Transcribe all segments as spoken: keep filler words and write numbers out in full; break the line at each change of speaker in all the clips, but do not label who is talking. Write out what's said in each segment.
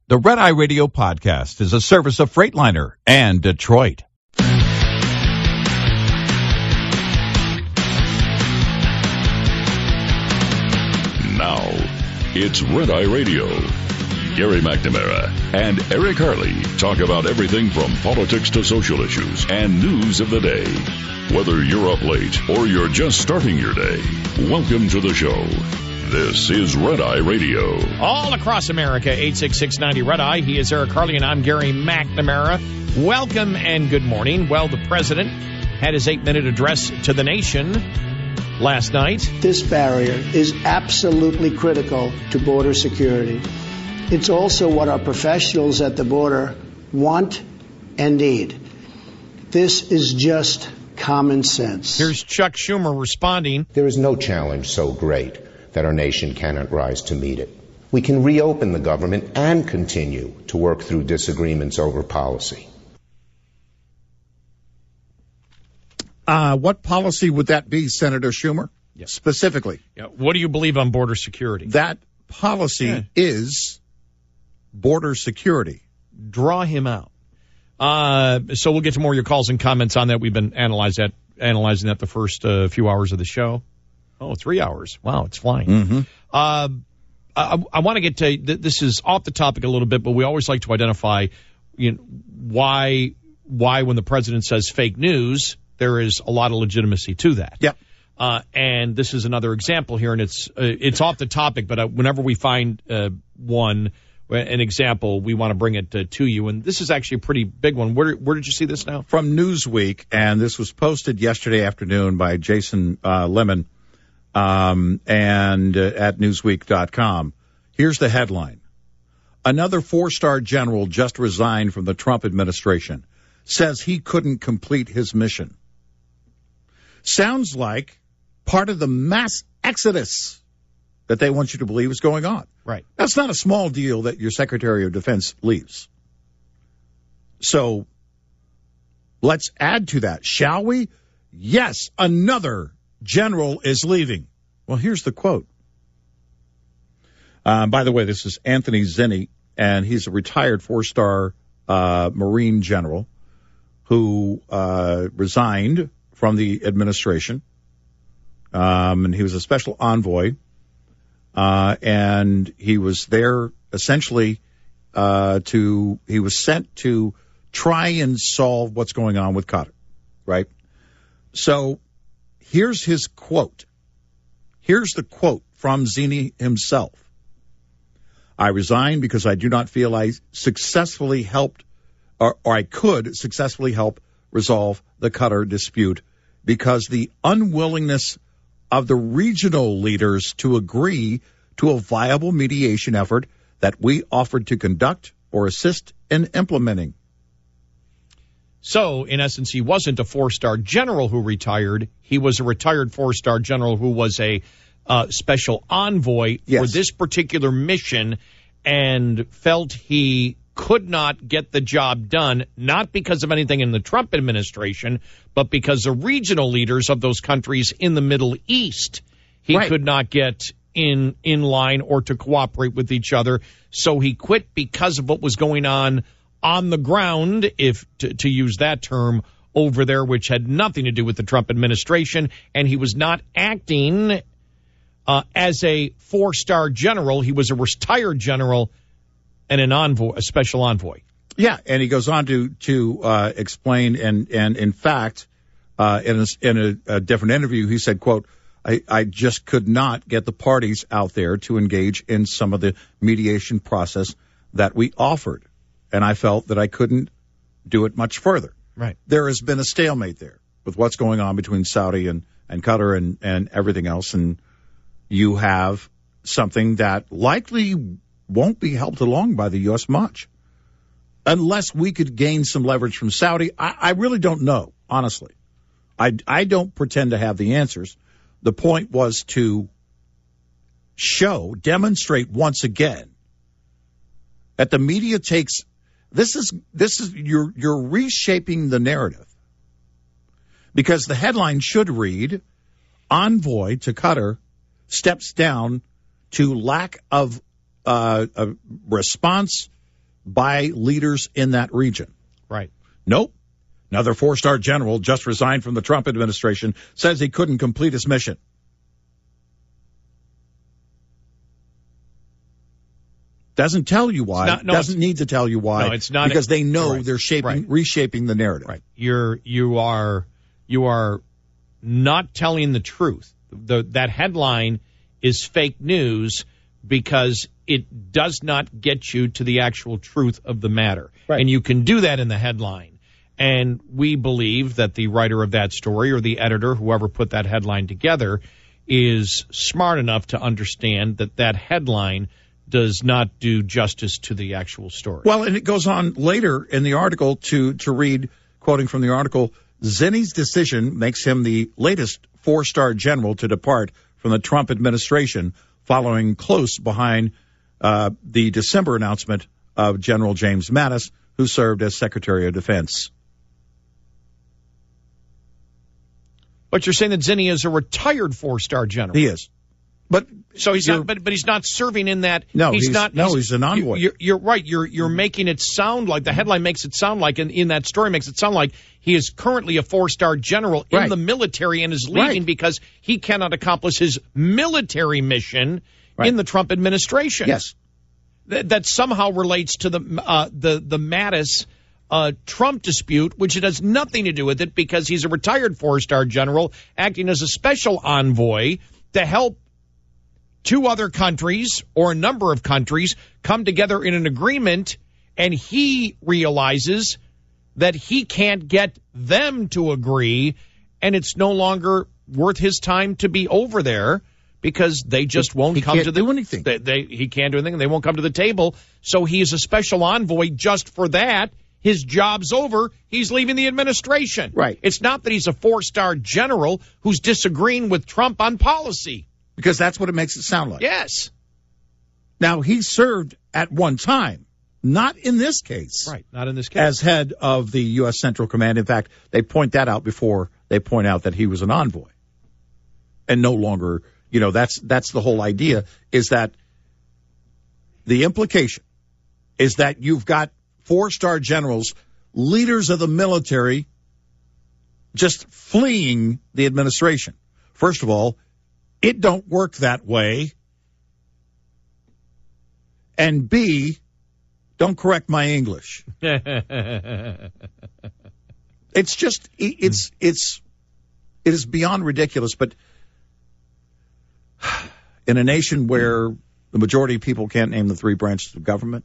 The Red Eye Radio podcast is a service of Freightliner and Detroit.
Now, it's Red Eye Radio. Gary McNamara and Eric Harley talk about everything from politics to social issues and news of the day. Whether you're up late or you're just starting your day, welcome to the show. This is Red Eye Radio.
All across America, eight six six, ninety Red Eye. He is Eric Harley, and I'm Gary McNamara. Welcome and good morning. Well, the president had his eight-minute address to the nation last night.
This barrier is absolutely critical to border security. It's also what our professionals at the border want and need. This is just common sense.
Here's Chuck Schumer responding.
There is no challenge so great that our nation cannot rise to meet it. We can reopen the government and continue to work through disagreements over policy.
Uh, what policy would that be, Senator Schumer?
Yeah.
Specifically.
Yeah. What do you believe on border security?
That policy yeah. is border security.
Draw him out. Uh, so we'll get to more of your calls and comments on that. We've been analyze that, analyzing that the first uh, few hours of the show. Oh, three hours. Wow, it's flying.
Mm-hmm.
Uh, I, I want to get to, this is off the topic a little bit, but we always like to identify you know, why, why when the president says fake news, there is a lot of legitimacy to that.
Yep.
Uh, and this is another example here, and it's uh, it's off the topic, but uh, whenever we find uh, one, an example, we want to bring it uh, to you. And this is actually a pretty big one. Where, where did you see this now?
From Newsweek, and this was posted yesterday afternoon by Jason uh, Lemon. Um, and uh, at newsweek dot com. Here's the headline. Another four-star general just resigned from the Trump administration. Says he couldn't complete his mission. Sounds like part of the mass exodus that they want you to believe is going on.
Right.
That's not a small deal that your Secretary of Defense leaves. So let's add to that, shall we? Yes, another general is leaving. Well, here's the quote. Uh, by the way, this is Anthony Zinni, and he's a retired four-star uh, Marine general who uh, resigned from the administration. Um, and he was a special envoy, uh, and he was there essentially uh, to, he was sent to try and solve what's going on with Qatar, right? So, here's his quote. Here's the quote from Zinni himself. I resigned because I do not feel I successfully helped, or, or I could successfully help resolve the Qatar dispute because the unwillingness of the regional leaders to agree to a viable mediation effort that we offered to conduct or assist in implementing.
So, in essence, he wasn't a four-star general who retired. He was a retired four-star general who was a uh, special envoy
yes.
for this particular mission and felt he could not get the job done, not because of anything in the Trump administration, but because the regional leaders of those countries in the Middle East, he
right.
could not get in, in line or to cooperate with each other. So he quit because of what was going on on the ground, if to, to use that term, over there, which had nothing to do with the Trump administration, and he was not acting uh, as a four-star general. He was a retired general and an envoy, a special envoy.
Yeah, and he goes on to to uh, explain, and and in fact, uh, in a, in a, a different interview, he said, "quote I, I just could not get the parties out there to engage in some of the mediation process that we offered." And I felt that I couldn't do it much further.
Right.
There has been a stalemate there with what's going on between Saudi and, and Qatar and, and everything else. And you have something that likely won't be helped along by the U S much. Unless we could gain some leverage from Saudi, I, I really don't know, honestly. I, I don't pretend to have the answers. The point was to show, demonstrate once again that the media takes This is this is you're you're reshaping the narrative, because the headline should read, "Envoy to Qatar steps down to lack of uh, a response by leaders in that region.
Right.
Nope. Another four-star general just resigned from the Trump administration says he couldn't complete his mission. Doesn't tell you why.
Not, no,
Doesn't need to tell you why.
No, it's not.
Because they know
right,
they're shaping,
right.
reshaping the narrative.
Right. You're you are you are not telling the truth. The, that headline is fake news because it does not get you to the actual truth of the matter.
Right.
And you can do that in the headline. And we believe that the writer of that story or the editor, whoever put that headline together, is smart enough to understand that that headline does not do justice to the actual story.
Well, and it goes on later in the article to, to read, quoting from the article, Zinni's decision makes him the latest four-star general to depart from the Trump administration, following close behind uh, the December announcement of General James Mattis, who served as Secretary of Defense.
But you're saying that Zinni is a retired four-star general.
He is. But
so he's not, but but he's not serving in that.
No,
he's,
he's
not.
No,
he's,
he's an envoy.
You, you're, you're right. You're you're making it sound like the headline makes it sound like, and in that story makes it sound like he is currently a four-star general in
right.
the military and is leaving
right.
because he cannot accomplish his military mission right. in the Trump administration.
Yes,
Th- that somehow relates to the uh, the the Mattis uh, Trump dispute, which it has nothing to do with it because he's a retired four-star general acting as a special envoy to help two other countries or a number of countries come together in an agreement, and he realizes that he can't get them to agree, and it's no longer worth his time to be over there because they just won't
he
come
can't
to the
do anything.
They, they, he can't do anything, and they won't come to the table. So he is a special envoy just for that. His job's over. He's leaving the administration.
Right.
It's not that he's a four-star general who's disagreeing with Trump on policy.
Because that's what it makes it sound like.
Yes.
Now, he served at one time, not in this case.
Right, not in this case.
As head of the U S. Central Command. In fact, they point that out before they point out that he was an envoy. And no longer, you know, that's that's the whole idea, is that the implication is that you've got four-star generals, leaders of the military, just fleeing the administration. First of all, it don't work that way. And B, don't correct my English. It's just, it's, it's, it is beyond ridiculous. But in a nation where the majority of people can't name the three branches of government,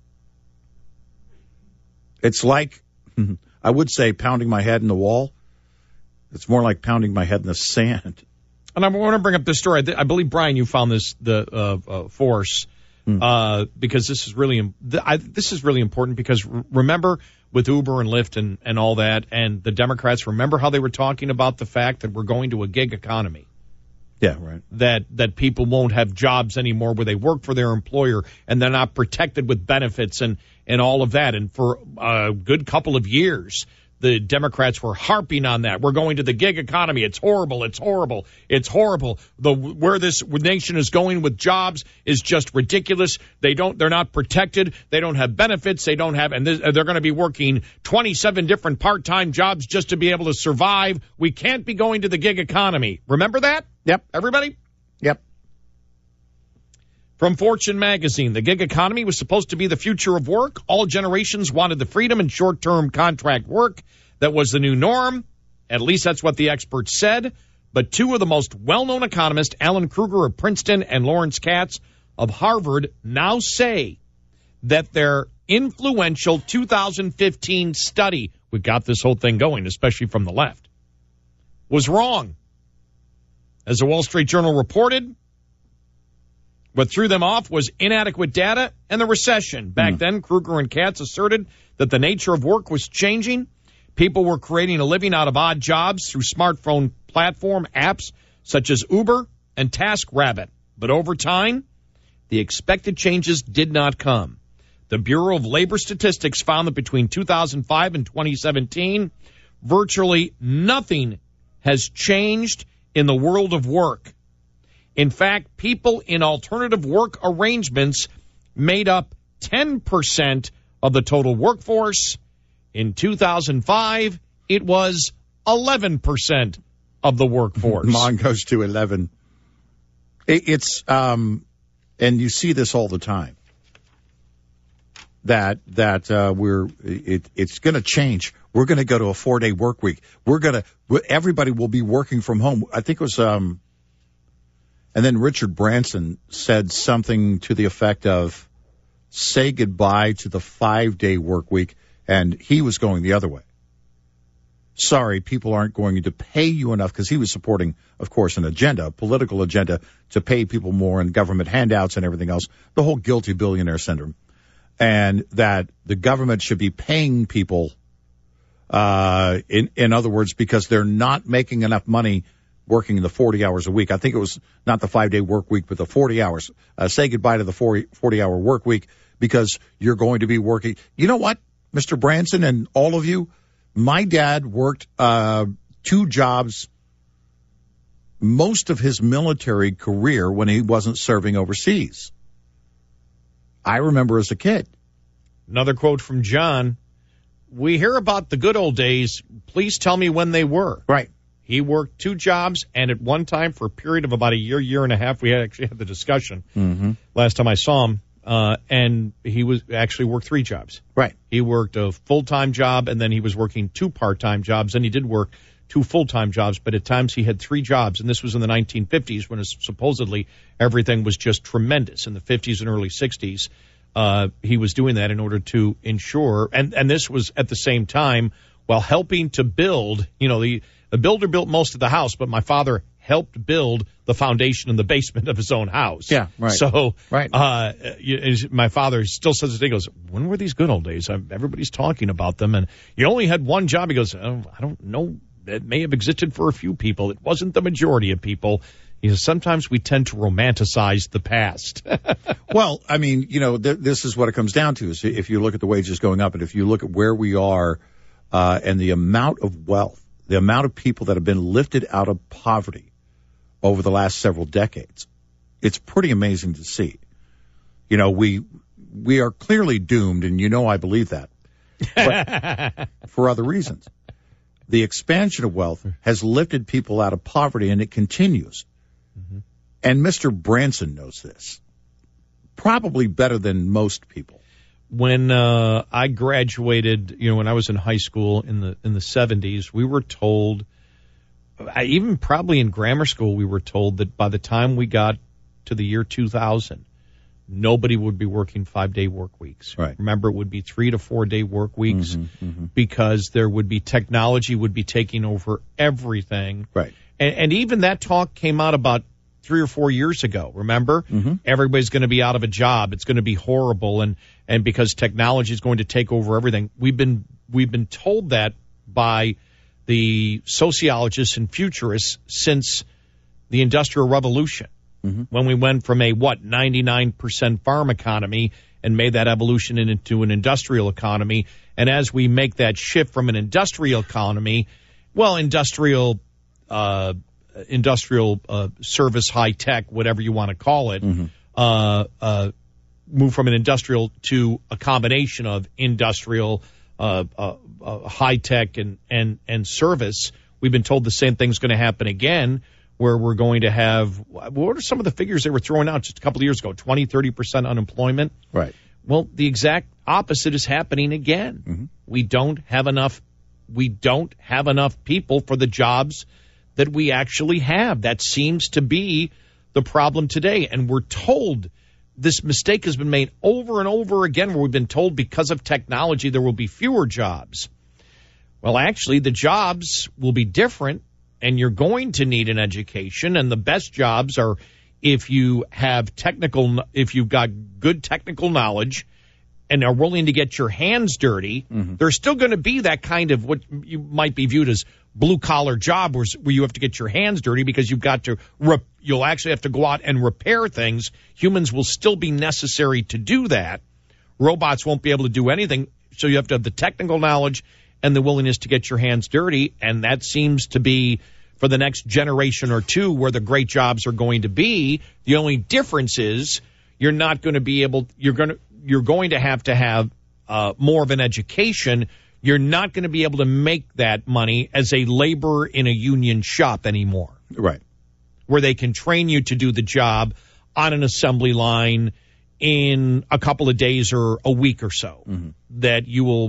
it's like, I would say pounding my head in the wall. It's more like pounding my head in the sand.
And I want to bring up this story. I believe, Brian, you found this the uh, uh, force hmm. uh, because this is really I, this is really important because remember with Uber and Lyft and, and all that, and the Democrats, remember how they were talking about the fact that we're going to a gig economy.
Yeah, right.
That that people won't have jobs anymore where they work for their employer and they're not protected with benefits and, and all of that. And for a good couple of years, the Democrats were harping on that. We're going to the gig economy. It's horrible. It's horrible. It's horrible. The where this nation is going with jobs is just ridiculous. They don't. They're not protected. They don't have benefits. They don't have, and they're going to be working twenty-seven different part-time jobs just to be able to survive. We can't be going to the gig economy. Remember that?
Yep.
Everybody?
Yep.
From Fortune magazine, the gig economy was supposed to be the future of work. All generations wanted the freedom and short-term contract work that was the new norm. At least that's what the experts said. But two of the most well-known economists, Alan Kruger of Princeton and Lawrence Katz of Harvard, now say that their influential two thousand fifteen study, we got this whole thing going, especially from the left, was wrong. As the Wall Street Journal reported, what threw them off was inadequate data and the recession. Back mm. then, Kruger and Katz asserted that the nature of work was changing. People were creating a living out of odd jobs through smartphone platform apps such as Uber and TaskRabbit. But over time, the expected changes did not come. The Bureau of Labor Statistics found that between two thousand five and twenty seventeen, virtually nothing has changed in the world of work. In fact, people in alternative work arrangements made up ten percent of the total workforce. In two thousand five, it was eleven percent of the workforce.
Mine goes to eleven. It, it's, um, and you see this all the time, that that uh, we're it, it's going to change. We're going to go to a four-day work week. We're going to, everybody will be working from home. I think it was, um, and then Richard Branson said something to the effect of, say goodbye to the five-day work week, and he was going the other way. Sorry, people aren't going to pay you enough, because he was supporting, of course, an agenda, a political agenda to pay people more and government handouts and everything else, the whole guilty billionaire syndrome, and that the government should be paying people, uh, in, in other words, because they're not making enough money working the forty hours a week. I think it was not the five-day work week, but the forty hours. Uh, say goodbye to the forty-hour work week, because you're going to be working. You know what, Mister Branson and all of you? My dad worked uh, two jobs most of his military career when he wasn't serving overseas. I remember as a kid.
Another quote from John. We hear about the good old days. Please tell me when they were.
Right.
He worked two jobs, and at one time, for a period of about a year, year and a half, we had actually had the discussion
mm-hmm.
last time I saw him, uh, and he was actually worked three jobs.
Right.
He worked a full-time job, and then he was working two part-time jobs, and he did work two full-time jobs, but at times he had three jobs, and this was in the nineteen fifties when supposedly everything was just tremendous. In the fifties and early sixties, uh, he was doing that in order to ensure, and, and this was at the same time while helping to build, you know, the, the builder built most of the house, but my father helped build the foundation in the basement of his own house.
Yeah, right.
So,
right.
Uh, you, my father still says this. He goes, "When were these good old days? I, everybody's talking about them, and you only had one job." He goes, oh, "I don't know. It may have existed for a few people. It wasn't the majority of people." He says, "Sometimes we tend to romanticize the past."
Well, I mean, you know, th- this is what it comes down to. Is if you look at the wages going up, and if you look at where we are, uh, and the amount of wealth, the amount of people that have been lifted out of poverty over the last several decades, it's pretty amazing to see. You know, we we are clearly doomed, and you know I believe that, but for other reasons. The expansion of wealth has lifted people out of poverty, and it continues. Mm-hmm. And Mister Branson knows this, probably better than most people.
When uh, I graduated, you know, when I was in high school in the in the seventies, we were told, I, even probably in grammar school, we were told that by the time we got to the year two thousand, nobody would be working five-day work weeks.
Right.
Remember, it would be three to four-day work weeks
mm-hmm, mm-hmm.
because there would be technology would be taking over everything.
Right.
And, and even that talk came out about three or four years ago. Remember,
mm-hmm.
everybody's going to be out of a job. It's going to be horrible, and and because technology is going to take over everything. We've been we've been told that by the sociologists and futurists since the Industrial Revolution, mm-hmm. when we went from a what ninety-nine percent farm economy and made that evolution into an industrial economy. And as we make that shift from an industrial economy, well, industrial. Uh, industrial uh, service, high tech, whatever you want to call it,
mm-hmm.
uh, uh, move from an industrial to a combination of industrial, uh, uh, uh, high tech, and, and, and service. We've been told the same thing's going to happen again, where we're going to have, what are some of the figures they were throwing out just a couple of years ago? twenty, thirty percent unemployment?
Right.
Well, the exact opposite is happening again.
Mm-hmm.
We don't have enough, we don't have enough people for the jobs that we actually have. That seems to be the problem today. And we're told this mistake has been made over and over again, where we've been told because of technology there will be fewer jobs. Well, actually, the jobs will be different, and you're going to need an education. And the best jobs are if you have technical, if you've got good technical knowledge and are willing to get your hands dirty. Mm-hmm. There's still going to be that kind of what you might be viewed as blue-collar job where, where you have to get your hands dirty because you've got to rep, you'll actually have to go out and repair things. Humans will still be necessary to do that. Robots won't be able to do anything, so you have to have the technical knowledge and the willingness to get your hands dirty, and that seems to be for the next generation or two where the great jobs are going to be. The only difference is you're not going to be able, you're going to, you're going to have to have uh, more of an education, you're not going to be able to make that money as a laborer in a union shop anymore.
Right.
Where they can train you to do the job on an assembly line in a couple of days or a week or so. Mm-hmm. That you will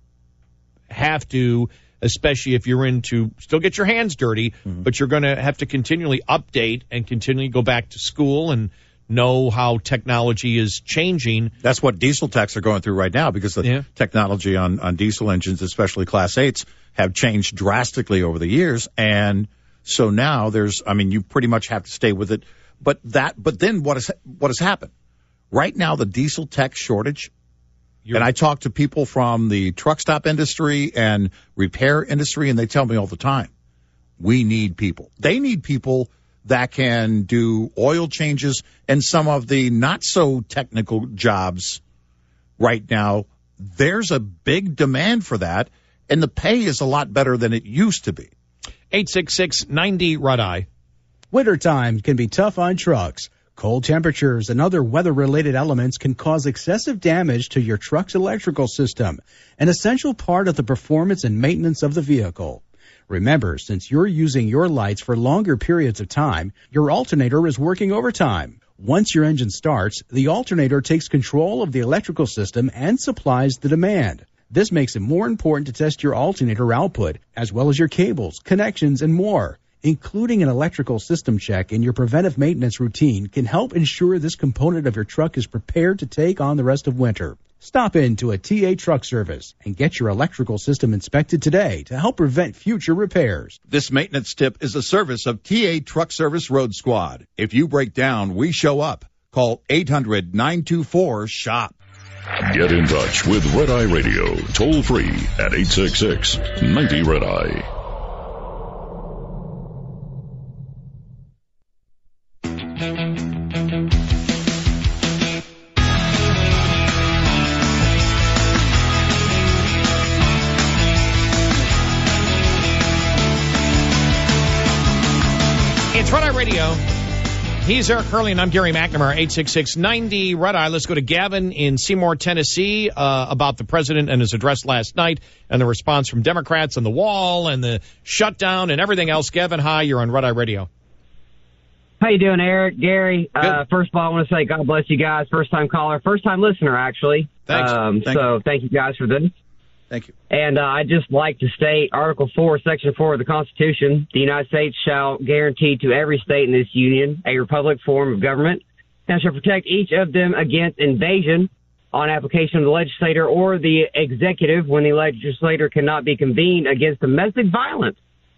have to, especially if you're into, still get your hands dirty, mm-hmm. but you're going to have to continually update and continually go back to school and know how technology is changing.
That's what diesel techs are going through right now, because the yeah. technology on, on diesel engines, especially Class eights, have changed drastically over the years. And so now there's, I mean, you pretty much have to stay with it. But that, but then what has, what has happened? Right now, the diesel tech shortage, You're, and I talk to people from the truck stop industry and repair industry, and they tell me all the time, we need people. They need people that can do oil changes and some of the not so technical jobs right now. There's a big demand for that, and the pay is a lot better than it used to be.
eight six six, ninety, R U D I.
Wintertime can be tough on trucks. Cold temperatures and other weather-related elements can cause excessive damage to your truck's electrical system, an essential part of the performance and maintenance of the vehicle. Remember, since you're using your lights for longer periods of time, your alternator is working overtime. Once your engine starts, the alternator takes control of the electrical system and supplies the demand. This makes it more important to test your alternator output, as well as your cables, connections, and more. Including an electrical system check in your preventive maintenance routine can help ensure this component of your truck is prepared to take on the rest of winter. Stop in to a T A Truck Service and get your electrical system inspected today to help prevent future repairs.
This maintenance tip is a service of T A Truck Service Road Squad. If you break down, we show up. Call eight hundred, nine two four, SHOP.
Get in touch with Red Eye Radio, toll free at eight six six, ninety, Red Eye.
It's Red Eye Radio. He's Eric Hurley, and I'm Gary McNamara, eight six six, ninety, Red Eye. Let's go to Gavin in Seymour, Tennessee, uh, about the president and his address last night and the response from Democrats and the wall and the shutdown and everything else. Gavin, hi, you're on Red Eye Radio.
How you doing, Eric? Gary, uh, first of all, I want to say God bless you guys. First-time caller, first-time listener, actually.
Thanks.
Um,
Thank
so
you.
thank you guys for this.
Thank you.
And uh, I'd just like to state Article four, Section four of the Constitution. The United States shall guarantee to every state in this union a republic form of government and shall protect each of them against invasion on application of the legislator or the executive when the legislator cannot be convened against domestic violence.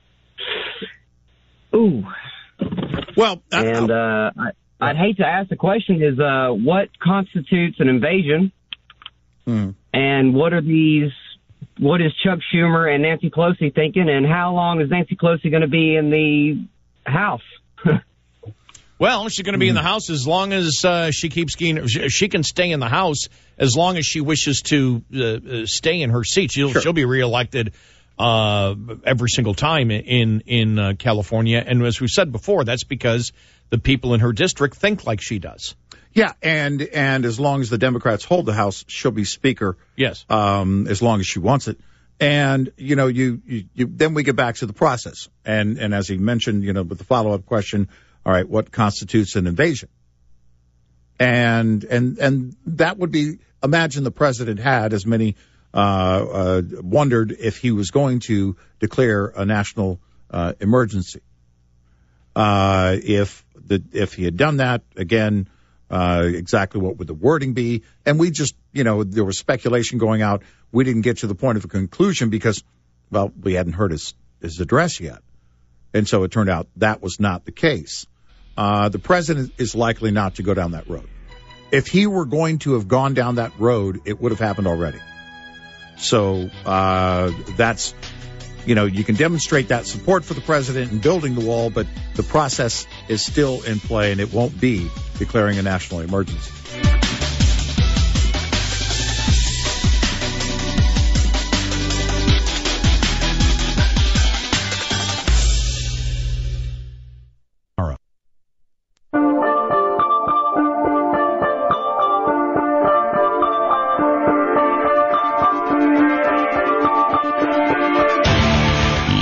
Ooh.
Well, uh,
and uh, I, I'd hate to ask the question is uh, what constitutes an invasion,
hmm.
and what are these? What is Chuck Schumer and Nancy Pelosi thinking, and how long is Nancy Pelosi going to be in the House?
Well, she's going to be in the House as long as uh, she keeps getting. She can stay in the House as long as she wishes to uh, uh, stay in her seat. She'll,
Sure.
she'll be reelected uh, every single time in in uh, California. And as we said before, that's because the people in her district think like she does.
Yeah, and and as long as the Democrats hold the House, she'll be Speaker.
Yes.
Um, as long as she wants it. And, you know, you, you, you then we get back to the process. And, and as he mentioned, you know, with the follow-up question, all right, what constitutes an invasion? And, and, and that would be, imagine the president had, as many, uh, uh, wondered if he was going to declare a national, uh, emergency. Uh, if the, if he had done that, again, uh, exactly what would the wording be? And we just, you know, there was speculation going out. We didn't get to the point of a conclusion because, well, we hadn't heard his, his address yet. And so it turned out that was not the case. Uh, the president is likely not to go down that road. If he were going to have gone down that road, it would have happened already. So, uh, that's, you know, you can demonstrate that support for the president in building the wall, but the process is still in play and it won't be declaring a national emergency.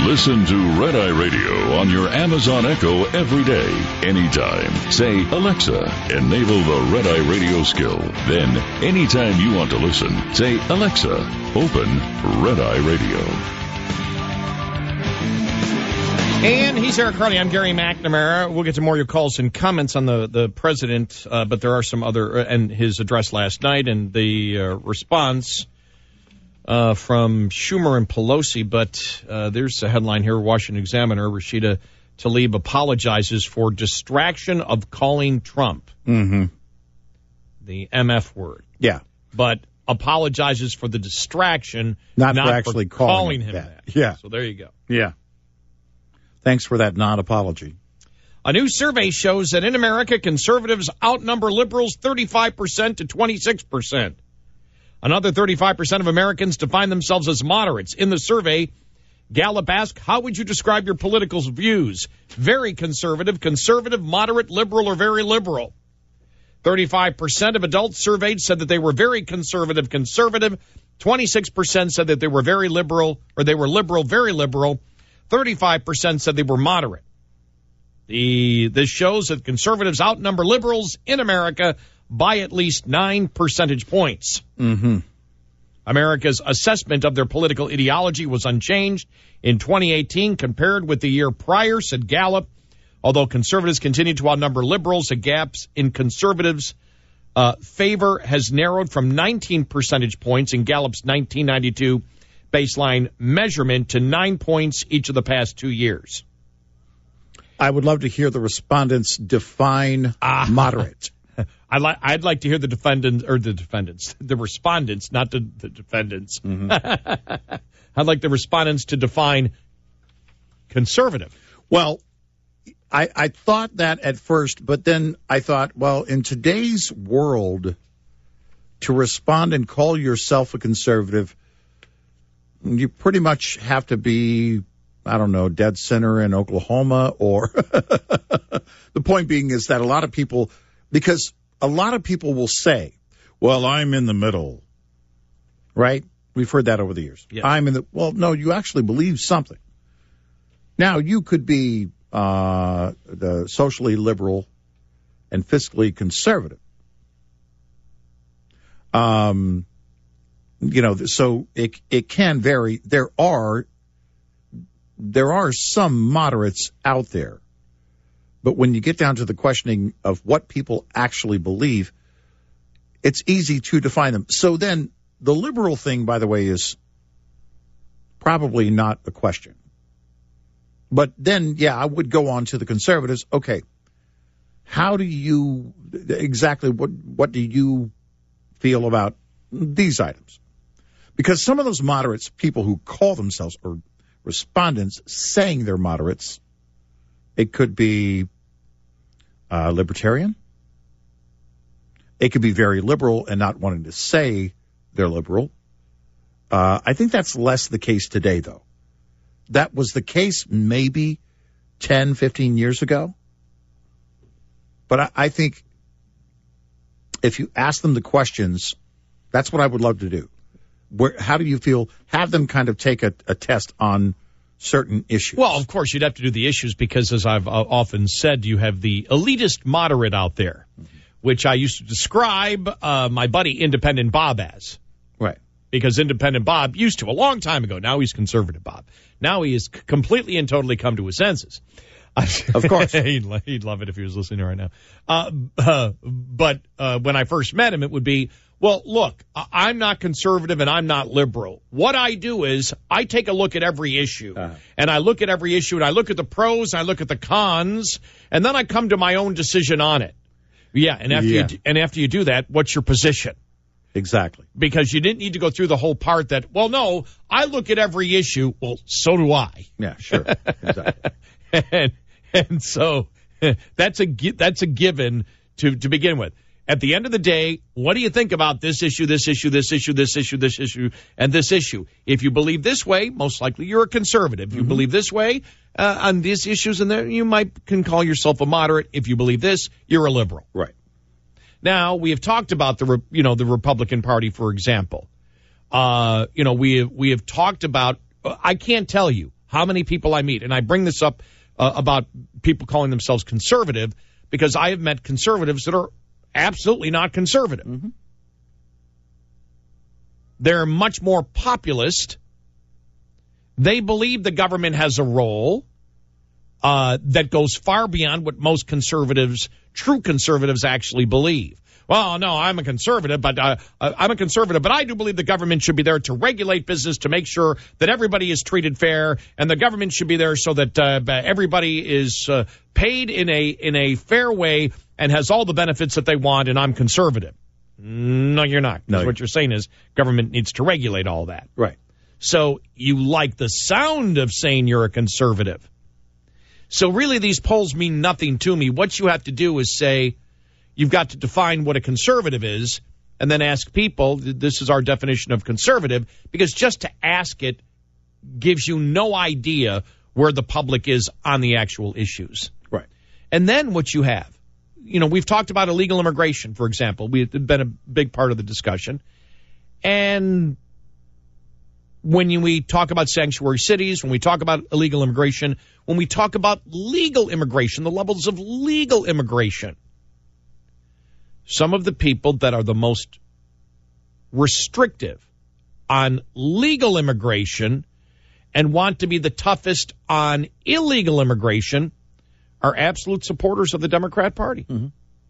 Listen to Red Eye Radio on your Amazon Echo every day, anytime. Say, Alexa, enable the Red Eye Radio skill. Then, anytime you want to listen, say, Alexa, open Red Eye Radio.
And he's Eric Harley. I'm Gary McNamara. We'll get to more of your calls and comments on the, the president, uh, but there are some other, uh, and his address last night and the uh, response uh, from Schumer and Pelosi. But uh, there's a headline here, Washington Examiner. Rashida Tlaib apologizes for distraction of calling Trump.
Mm-hmm.
The M F word.
Yeah.
But apologizes for the distraction,
not,
not
for actually
for
calling,
calling him
that.
that.
Yeah.
So there you go.
Yeah. Thanks for that non-apology.
A new survey shows that in America, conservatives outnumber liberals thirty-five percent to twenty-six percent. Another thirty-five percent of Americans define themselves as moderates. In the survey, Gallup asked, how would you describe your political views? Very conservative, conservative, moderate, liberal, or very liberal. thirty-five percent of adults surveyed said that they were very conservative, conservative. twenty-six percent said that they were very liberal, or they were liberal, very liberal. thirty-five percent said they were moderate. The, this shows that conservatives outnumber liberals in America by at least nine percentage points.
Mm-hmm.
America's assessment of their political ideology was unchanged in twenty eighteen compared with the year prior, said Gallup. Although conservatives continue to outnumber liberals, the gaps in conservatives' uh, favor has narrowed from nineteen percentage points in Gallup's nineteen ninety-two baseline measurement to nine points each of the past two years.
I would love to hear the respondents define
ah.
moderate.
I'd like I'd like to hear the defendants or the defendants, the respondents, not the, the defendants.
Mm-hmm.
I'd like the respondents to define conservative.
Well, I, I thought that at first, but then I thought, well, in today's world, to respond and call yourself a conservative, you pretty much have to be, I don't know, dead center in Oklahoma, or the point being is that a lot of people, because a lot of people will say, well, I'm in the middle, right? We've heard that over the years.
Yes.
I'm in the, well, no, you actually believe something. Now, you could be uh, the socially liberal and fiscally conservative. Um, You know, so it it can vary. There are there are some moderates out there, but when you get down to the questioning of what people actually believe, it's easy to define them. So then the liberal thing, by the way, is probably not a question. But then, yeah, I would go on to the conservatives. Okay, how do you exactly what what do you feel about these items? Because some of those moderates, people who call themselves, or respondents saying they're moderates, it could be uh, libertarian. It could be very liberal and not wanting to say they're liberal. Uh, I think that's less the case today, though. That was the case maybe ten, fifteen years ago. But I, I think if you ask them the questions, that's what I would love to do. Where, how do you feel? Have them kind of take a, a test on certain issues.
Well, of course, you'd have to do the issues because, as I've uh, often said, you have the elitist moderate out there, mm-hmm. which I used to describe uh, my buddy Independent Bob as.
Right.
Because Independent Bob used to a long time ago. Now he's Conservative Bob. Now he has completely and totally come to his senses.
Of course.
he'd, he'd love it if he was listening right now. Uh, uh, but uh, when I first met him, it would be, well, look, I'm not conservative and I'm not liberal. What I do is I take a look at every issue. Uh-huh. And I look at every issue and I look at the pros, and I look at the cons, and then I come to my own decision on it. Yeah, and after
yeah.
you and after you do that, what's your position?
Exactly.
Because you didn't need to go through the whole part that, well, no, I look at every issue. Well, so do I.
Yeah, sure. Exactly.
and, and so that's a that's a given to, to begin with. At the end of the day, what do you think about this issue, this issue, this issue, this issue, this issue, and this issue? If you believe this way, most likely you're a conservative. If you mm-hmm. believe this way uh, on these issues, and there, you might can call yourself a moderate. If you believe this, you're a liberal.
Right.
Now, we have talked about the you know the Republican Party, for example. Uh, you know, we have, we have talked about. I can't tell you how many people I meet, and I bring this up uh, about people calling themselves conservative, because I have met conservatives that are absolutely not conservative.
Mm-hmm.
They're much more populist. They believe the government has a role uh, that goes far beyond what most conservatives, true conservatives, actually believe. Well, no, I'm a conservative, but uh, I'm a conservative, but I do believe the government should be there to regulate business, to make sure that everybody is treated fair, and the government should be there so that uh, everybody is uh, paid in a in a fair way and has all the benefits that they want, and I'm conservative. No, you're not. Because
no.
What you're saying is government needs to regulate all that.
Right.
So you like the sound of saying you're a conservative. So really these polls mean nothing to me. What you have to do is say, you've got to define what a conservative is, and then ask people, this is our definition of conservative, because just to ask it gives you no idea where the public is on the actual issues.
Right.
And then what you have, you know, we've talked about illegal immigration, for example. We've been a big part of the discussion. And when you, we talk about sanctuary cities, when we talk about illegal immigration, when we talk about legal immigration, the levels of legal immigration, some of the people that are the most restrictive on legal immigration and want to be the toughest on illegal immigration are absolute supporters of the Democrat Party.
Mm-hmm.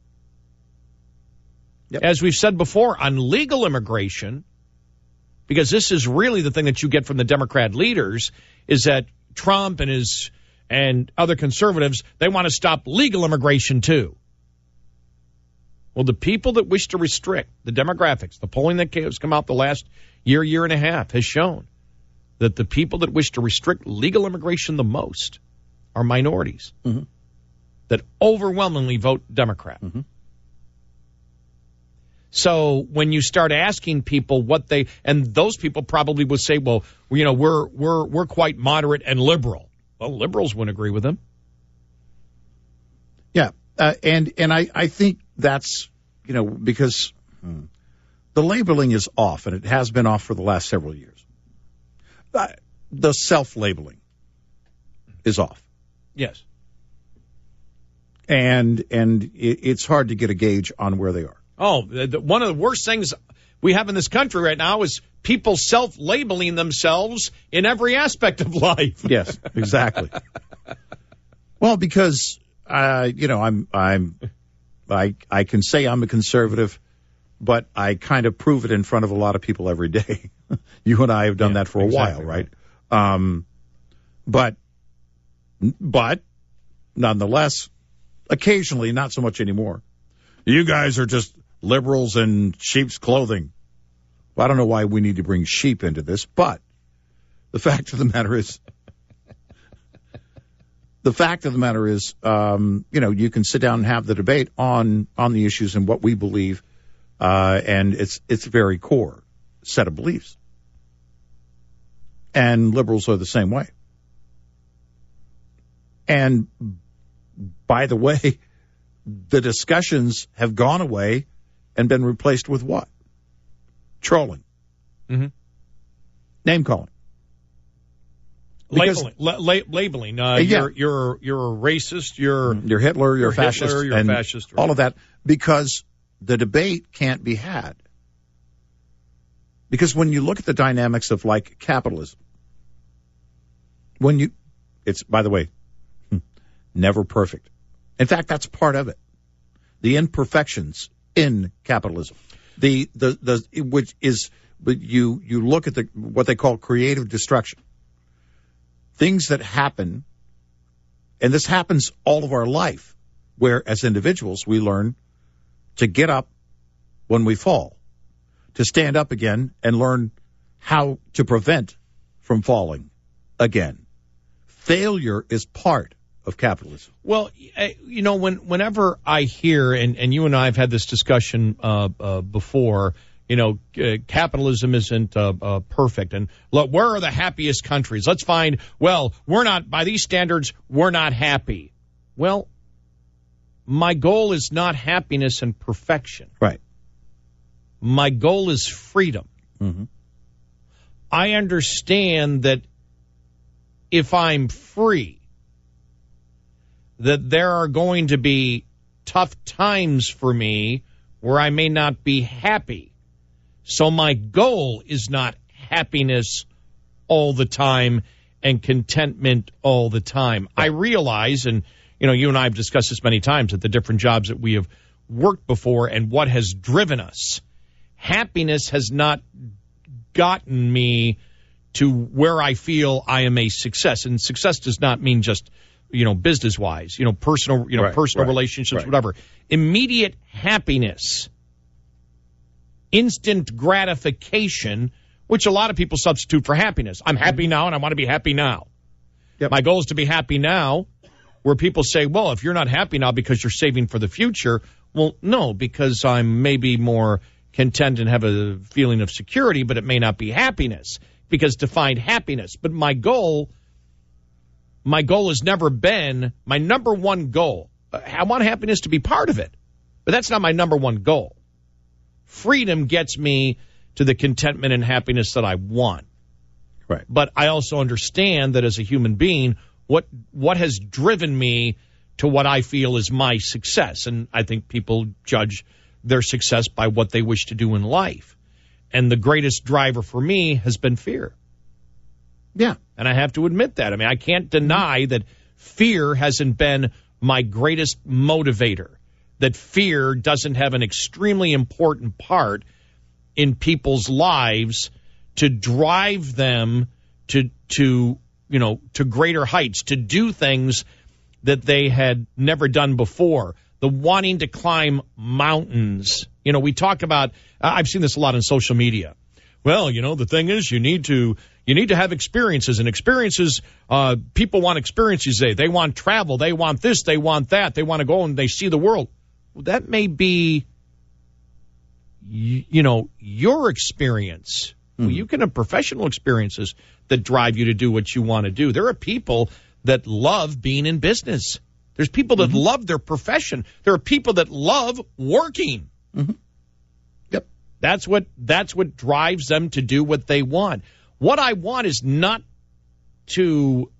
Yep.
As we've said before, on legal immigration, because this is really the thing that you get from the Democrat leaders, is that Trump and his and other conservatives, they want to stop legal immigration too. Well, the people that wish to restrict the demographics, the polling that has come out the last year, year and a half has shown that the people that wish to restrict legal immigration the most are minorities
mm-hmm.
that overwhelmingly vote Democrat.
Mm-hmm.
So when you start asking people what they, and those people probably would say, well, you know, we're we're we're quite moderate and liberal. Well, liberals wouldn't agree with them.
Yeah, uh, and and I, I think that's, you know, because hmm, the labeling is off, and it has been off for the last several years. Uh, the self-labeling is off.
Yes.
And and it, it's hard to get a gauge on where they are.
Oh, the, the, one of the worst things we have in this country right now is people self-labeling themselves in every aspect of life.
Yes, exactly. Well, because uh, you know, I'm I'm I I can say I'm a conservative, but I kind of prove it in front of a lot of people every day. You and I have done
yeah,
that for a
exactly
while, right? right? Um, but but nonetheless, occasionally, not so much anymore. You guys are just liberals in sheep's clothing. Well, I don't know why we need to bring sheep into this, but the fact of the matter is, the fact of the matter is, um, you know, you can sit down and have the debate on on the issues and what we believe, uh, and it's it's a very core set of beliefs. And liberals are the same way. And by the way, the discussions have gone away and been replaced with what? Trolling.
Mm-hmm.
Name calling.
Labeling. La- la- labeling. Uh,
yeah.
You're you're you're a racist. You're
you're Hitler. You're,
you're
fascist.
Hitler, you're
and
fascist. Right.
All of that, because the debate can't be had. Because when you look at the dynamics of, like, capitalism, when you, it's, by the way, never perfect. In fact, that's part of it. The imperfections in capitalism, the the the which is, but you you look at the what they call creative destruction. Things that happen, and this happens all of our life, where as individuals we learn to get up when we fall, to stand up again and learn how to prevent from falling again. Failure is part of capitalism.
Well, you know, when whenever I hear, and, and you and I have had this discussion uh, uh, before, you know, uh, capitalism isn't uh, uh, perfect. And look, where are the happiest countries? Let's find, well, we're not, by these standards, we're not happy. Well, my goal is not happiness and perfection.
Right.
My goal is freedom.
Mm-hmm.
I understand that if I'm free, that there are going to be tough times for me where I may not be happy. So my goal is not happiness all the time and contentment all the time. I realize, and you know, you and I have discussed this many times at the different jobs that we have worked before and what has driven us. Happiness has not gotten me to where I feel I am a success. And success does not mean just, you know, business-wise, you know, personal, you know,
right,
personal
right,
relationships,
right.
whatever. Immediate happiness, instant gratification, which a lot of people substitute for happiness. I'm happy now and I want to be happy now.
Yep.
My goal is to be happy now, where people say, well, if you're not happy now because you're saving for the future, well, no, because I'm maybe more content and have a feeling of security, but it may not be happiness, because to find happiness. But my goal, my goal has never been, my number one goal, I want happiness to be part of it, but that's not my number one goal. Freedom gets me to the contentment and happiness that I want.
Right.
But I also understand that as a human being, what what has driven me to what I feel is my success. And I think people judge their success by what they wish to do in life. And the greatest driver for me has been fear.
Yeah.
And I have to admit that. I mean, I can't deny that fear hasn't been my greatest motivator, that fear doesn't have an extremely important part in people's lives to drive them to, to, you know, to greater heights, to do things that they had never done before. The wanting to climb mountains. You know, we talk about, I've seen this a lot on social media. Well, you know, the thing is, you need to, you need to have experiences, and experiences, uh, people want experiences. They, they want travel. They want this. They want that. They want to go and they see the world. Well, that may be, you, you know, your experience. Mm-hmm. Well, you can have professional experiences that drive you to do what you want to do. There are people that love being in business. There's people that mm-hmm. love their profession. There are people that love working.
Mm-hmm. Yep.
That's what that's what drives them to do what they want. What I want is not to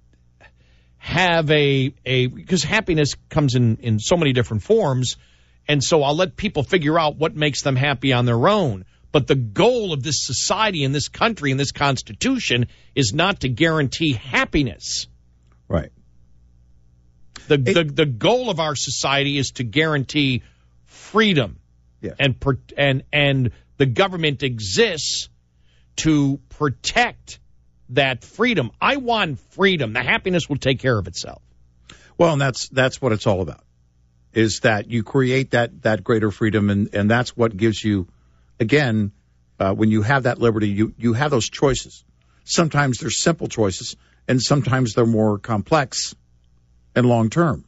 have a a because happiness comes in, in so many different forms, and so I'll let people figure out what makes them happy on their own. But the goal of this society and this country and this Constitution is not to guarantee happiness.
Right.
The, the the goal of our society is to guarantee freedom,
yeah.
and and and the government exists to protect that freedom. I want freedom. The happiness will take care of itself.
Well, and that's that's what it's all about. Is that you create that that greater freedom, and and that's what gives you, again, uh, when you have that liberty, you you have those choices. Sometimes they're simple choices, and sometimes they're more complex and long-term.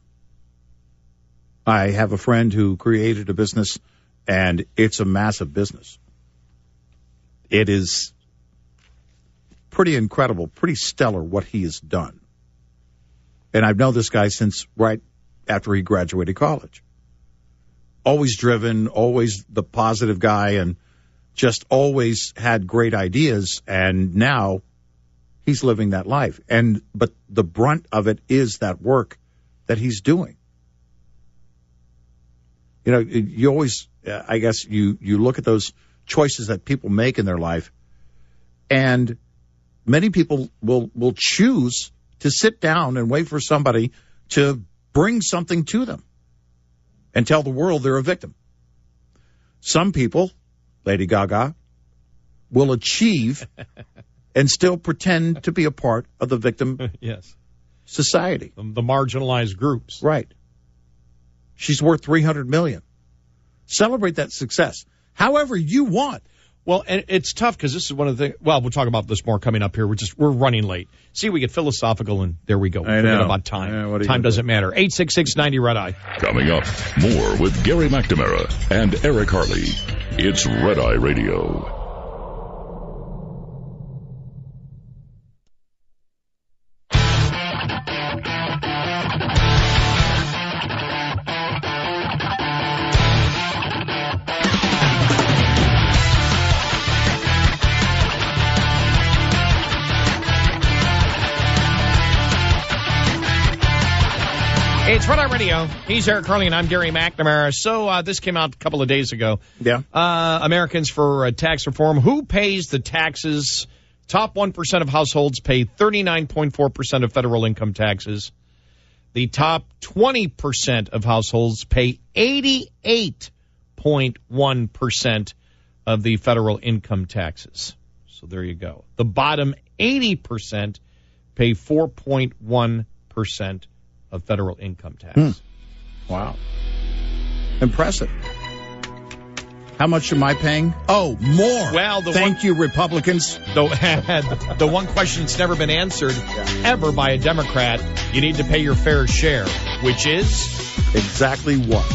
I have a friend who created a business, and it's a massive business. It is pretty incredible, pretty stellar what he has done. And I've known this guy since right after he graduated college. Always driven, always the positive guy, and just always had great ideas, and now he's living that life. And but the brunt of it is that work that he's doing. You know, you always, uh, I guess, you, you look at those choices that people make in their life, and many people will, will choose to sit down and wait for somebody to bring something to them and tell the world they're a victim. Some people, Lady Gaga, will achieve and still pretend to be a part of the victim
yes.
society.
The, the marginalized groups.
Right. She's worth three hundred million dollars. Celebrate that success however you want.
Well, and it's tough because this is one of the, well, we'll talk about this more coming up here. We're just, we're running late. See, we get philosophical, and there we go.
I
Forget
know.
about time.
Yeah,
time doesn't matter. eight six six, ninety, Red Eye.
Coming up, more with Gary McNamara and Eric Harley. It's Red Eye Radio.
Hey, it's Red Eye Radio. He's Eric Carly, and I'm Gary McNamara. So uh, this came out a couple of days ago.
Yeah.
Uh, Americans for uh, tax reform. Who pays the taxes? Top one percent of households pay thirty-nine point four percent of federal income taxes. The top twenty percent of households pay eighty-eight point one percent of the federal income taxes. So there you go. The bottom eighty percent pay four point one percent of federal income tax.
Hmm. Wow. Impressive. How much am I paying? Oh, more.
Well, the
Thank
one,
you, Republicans.
The, the one question that's never been answered ever by a Democrat, you need to pay your fair share, which is?
Exactly what?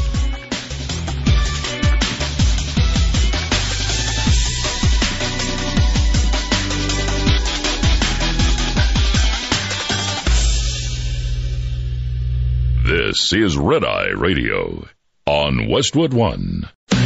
This is Red Eye Radio on Westwood One.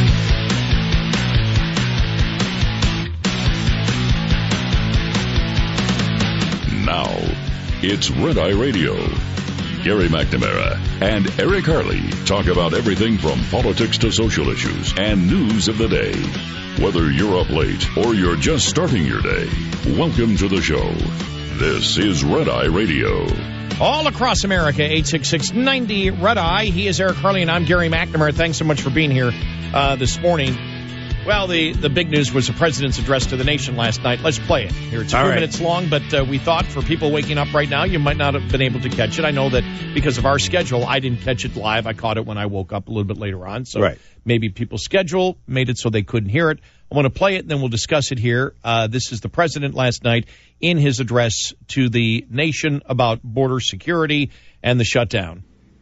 Now, it's Red Eye Radio. Gary McNamara and Eric Harley talk about everything from politics to social issues and news of the day. Whether you're up late or you're just starting your day, welcome to the show. This is Red Eye Radio.
All across America, eight six six, ninety, Red Eye. He is Eric Harley, and I'm Gary McNamara. Thanks so much for being here uh, this morning. Well, the, the big news was the president's address to the nation last night. Let's play it. Here, it's a few
right.
minutes long, but uh, we thought for people waking up right now, you might not have been able to catch it. I know that because of our schedule, I didn't catch it live. I caught it when I woke up a little bit later on. So
right.
maybe people's schedule made it so they couldn't hear it. I want to play it, and then we'll discuss it here. Uh, this is the president last night in his address to the nation about border security and the shutdown.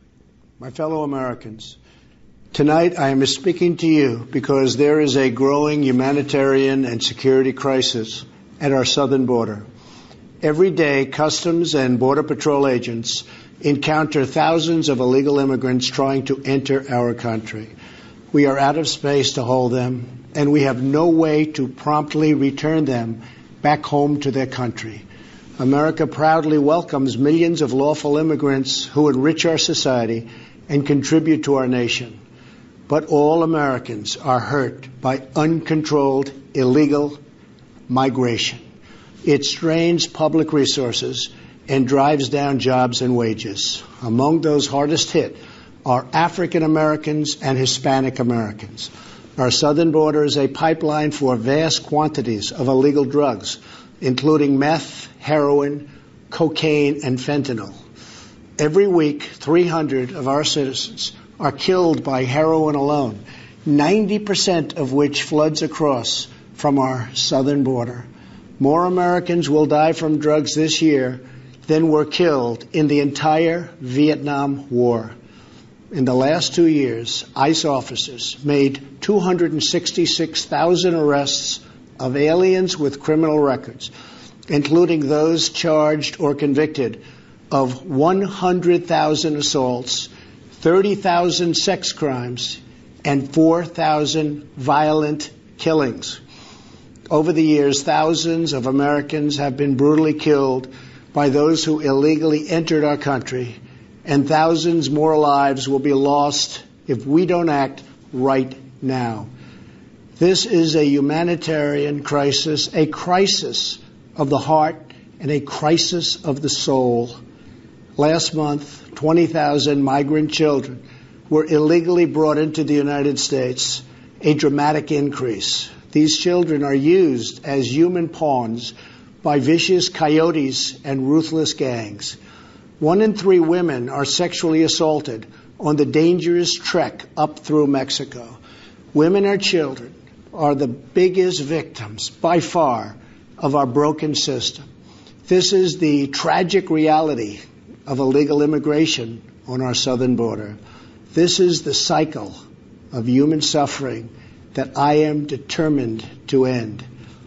My fellow Americans, tonight I am speaking to you because there is a growing humanitarian and security crisis at our southern border. Every day, Customs and Border Patrol agents encounter thousands of illegal immigrants trying to enter our country. We are out of space to hold them, and we have no way to promptly return them back home to their country. America proudly welcomes millions of lawful immigrants who enrich our society and contribute to our nation. But all Americans are hurt by uncontrolled illegal migration. It strains public resources and drives down jobs and wages. Among those hardest hit are African Americans and Hispanic Americans. Our southern border is a pipeline for vast quantities of illegal drugs, including meth, heroin, cocaine, and fentanyl. Every week, three hundred of our citizens are killed by heroin alone, ninety percent of which floods across from our southern border. More Americans will die from drugs this year than were killed in the entire Vietnam War. In the last two years, ICE officers made two hundred sixty-six thousand arrests of aliens with criminal records, including those charged or convicted of one hundred thousand assaults, thirty thousand sex crimes, and four thousand violent killings. Over the years, thousands of Americans have been brutally killed by those who illegally entered our country, and thousands more lives will be lost if we don't act right now. This is a humanitarian crisis, a crisis of the heart and a crisis of the soul. Last month, twenty thousand migrant children were illegally brought into the United States, a dramatic increase. These children are used as human pawns by vicious coyotes and ruthless gangs. One in three women are sexually assaulted on the dangerous trek up through Mexico. Women and children are the biggest victims, by far, of our broken system. This is the tragic reality of illegal immigration on our southern border. This is the cycle of human suffering that I am determined to end.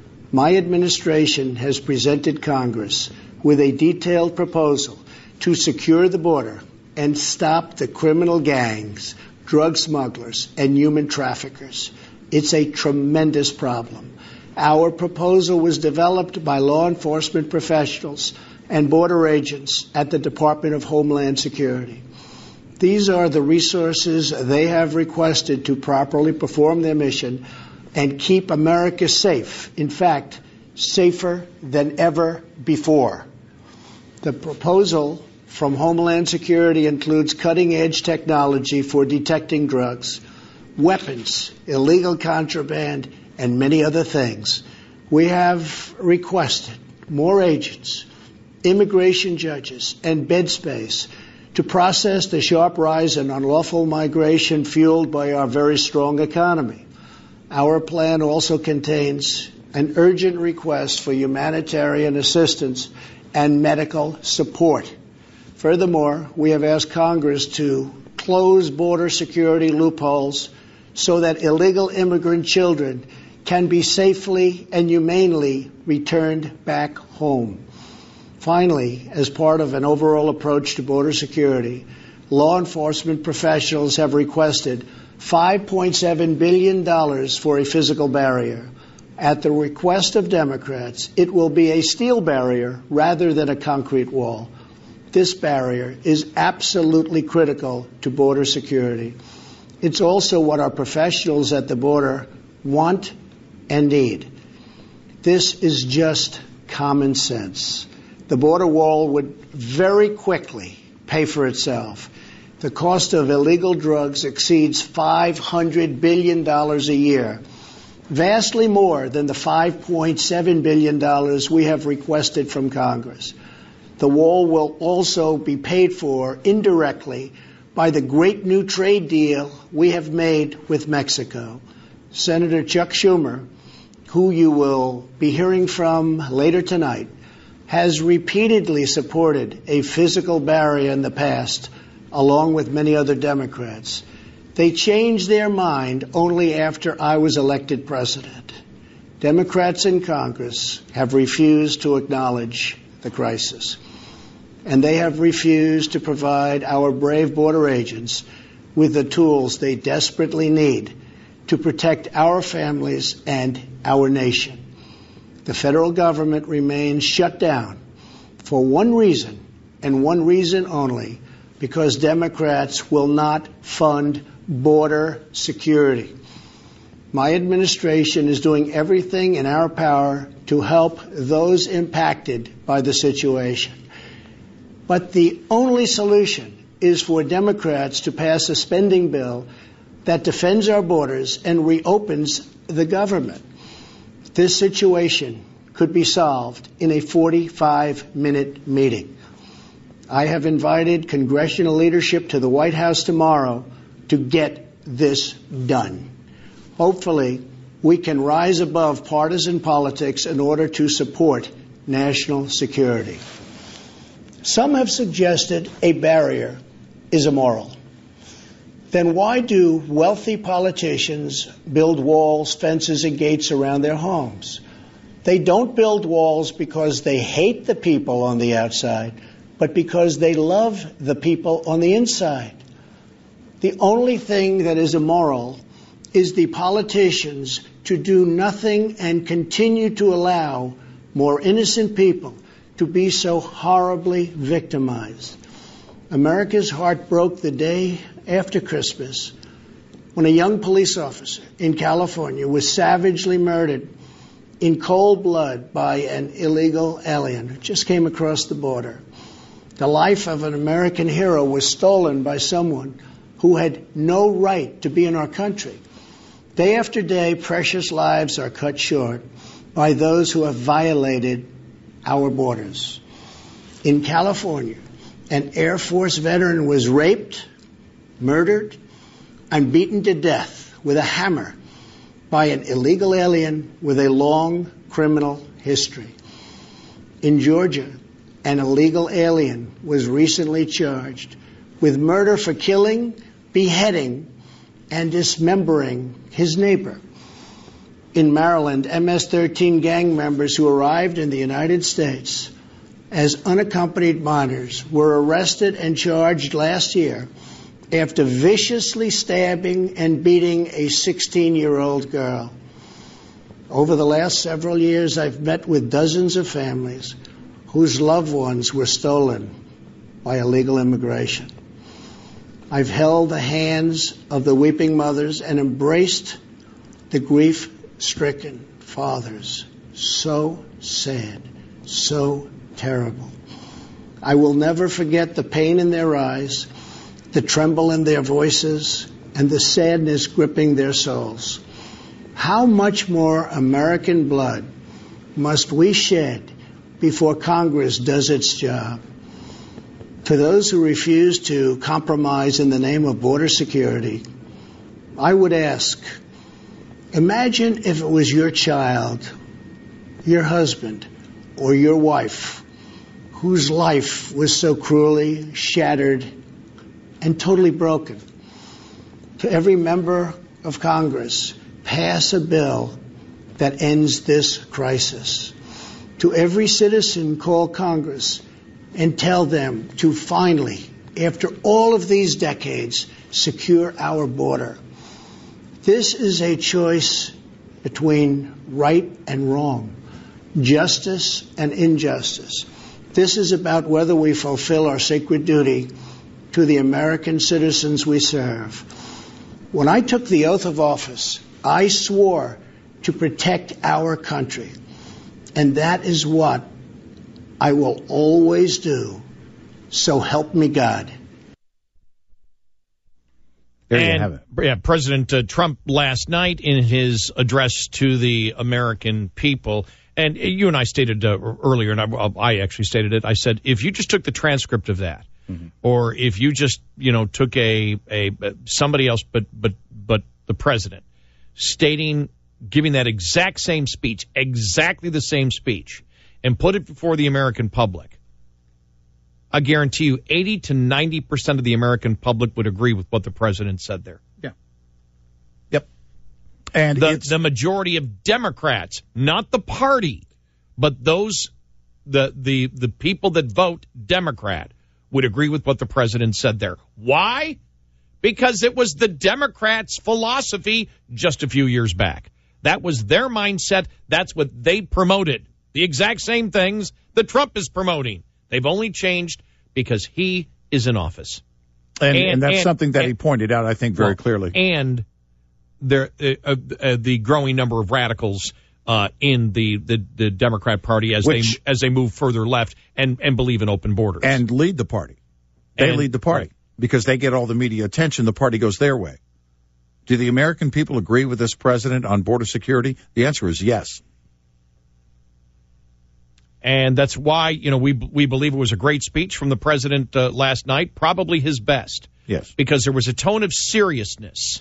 My administration has presented Congress with a detailed proposal to secure the border and stop the criminal gangs, drug smugglers, and human traffickers. It's a tremendous problem. Our proposal was developed by law enforcement professionals and border agents at the Department of Homeland Security. These are the resources they have requested to properly perform their mission and keep America safe. In fact, safer than ever before. The proposal from Homeland Security includes cutting-edge technology for detecting drugs, weapons, illegal contraband, and many other things. We have requested more agents, immigration judges, and bed space to process the sharp rise in unlawful migration fueled by our very strong economy. Our plan also contains an urgent request for humanitarian assistance and medical support. Furthermore, we have asked Congress to close border security loopholes so that illegal immigrant children can be safely and humanely returned back home. Finally, as part of an overall approach to border security, law enforcement professionals have requested five point seven billion dollars for a physical barrier. At the request of Democrats, it will be a steel barrier rather than a concrete wall. This barrier is absolutely critical to border security. It's also what our professionals at the border want and need. This is just common sense. The border wall would very quickly pay for itself. The cost of illegal drugs exceeds five hundred billion dollars a year, vastly more than the five point seven billion dollars we have requested from Congress. The wall will also be paid for indirectly by the great new trade deal we have made with Mexico. Senator Chuck Schumer, who you will be hearing from later tonight, has repeatedly supported a physical barrier in the past, along with many other Democrats. They changed their mind only after I was elected president. Democrats in Congress have refused to acknowledge the crisis, and they have refused to provide our brave border agents with the tools they desperately need to protect our families and our nation. The federal government remains shut down for one reason, and one reason only, because Democrats will not fund border security. My administration is doing everything in our power to help those impacted by the situation. But the only solution is for Democrats to pass a spending bill that defends our borders and reopens the government. This situation could be solved in a forty-five minute meeting. I have invited congressional leadership to the White House tomorrow to get this done. Hopefully, we can rise above partisan politics in order to support national security. Some have suggested a barrier is immoral. Then why do wealthy politicians build walls, fences, and gates around their homes? They don't build walls because they hate the people on the outside, but because they love the people on the inside. The only thing that is immoral is the politicians to do nothing and continue to allow more innocent people to be so horribly victimized. America's heart broke the day after Christmas when a young police officer in California was savagely murdered in cold blood by an illegal alien who just came across the border. The life of an American hero was stolen by someone who had no right to be in our country. Day after day, precious lives are cut short by those who have violated our borders. In California, an Air Force veteran was raped, murdered, and beaten to death with a hammer by an illegal alien with a long criminal history. In Georgia, an illegal alien was recently charged with murder for killing, beheading, and dismembering his neighbor. In Maryland, M S thirteen gang members who arrived in the United States as unaccompanied minors were arrested and charged last year after viciously stabbing and beating a sixteen-year-old girl. Over the last several years, I've met with dozens of families whose loved ones were stolen by illegal immigration. I've held the hands of the weeping mothers and embraced the grief-stricken fathers. So sad, so terrible. I will never forget the pain in their eyes, the tremble in their voices, and the sadness gripping their souls. How much more American blood must we shed before Congress does its job? For those who refuse to compromise in the name of border security, I would ask, imagine if it was your child, your husband, or your wife, whose life was so cruelly shattered and totally broken. To every member of Congress, pass a bill that ends this crisis. To every citizen, call Congress and tell them to finally, after all of these decades, secure our border. This is a choice between right and wrong, justice and injustice. This is about whether we fulfill our sacred duty to the American citizens we serve. When I took the oath of office, I swore to protect our country, and that is what I will always do. So help me God.
There
and,
you have it.
Yeah, President uh, Trump last night in his address to the American people, and you and I stated uh, earlier, and I, I actually stated it, I said, if you just took the transcript of that, mm-hmm. or if you just, you know, took a, a somebody else but but but the president, stating, giving that exact same speech, exactly the same speech, and put it before the American public, I guarantee you eighty to ninety percent of the American public would agree with what the president said there.
Yeah. Yep. And
the, the majority of Democrats, not the party, but those, the, the, the people that vote Democrat would agree with what the president said there. Why? Because it was the Democrats' philosophy just a few years back. That was their mindset. That's what they promoted. The exact same things that Trump is promoting. They've only changed because he is in office.
And, and, and that's and, something that and, he pointed out, I think, very well, clearly.
And there, uh, uh, the growing number of radicals uh, in the, the, the Democrat Party as Which, they as they move further left and, and believe in open borders.
And lead the party. They
and,
lead the party. Right. Because they get all the media attention, the party goes their way. Do the American people agree with this president on border security? The answer is yes.
And that's why, you know, we we believe it was a great speech from the president uh, last night, probably his best.
Yes.
Because there was a tone of seriousness.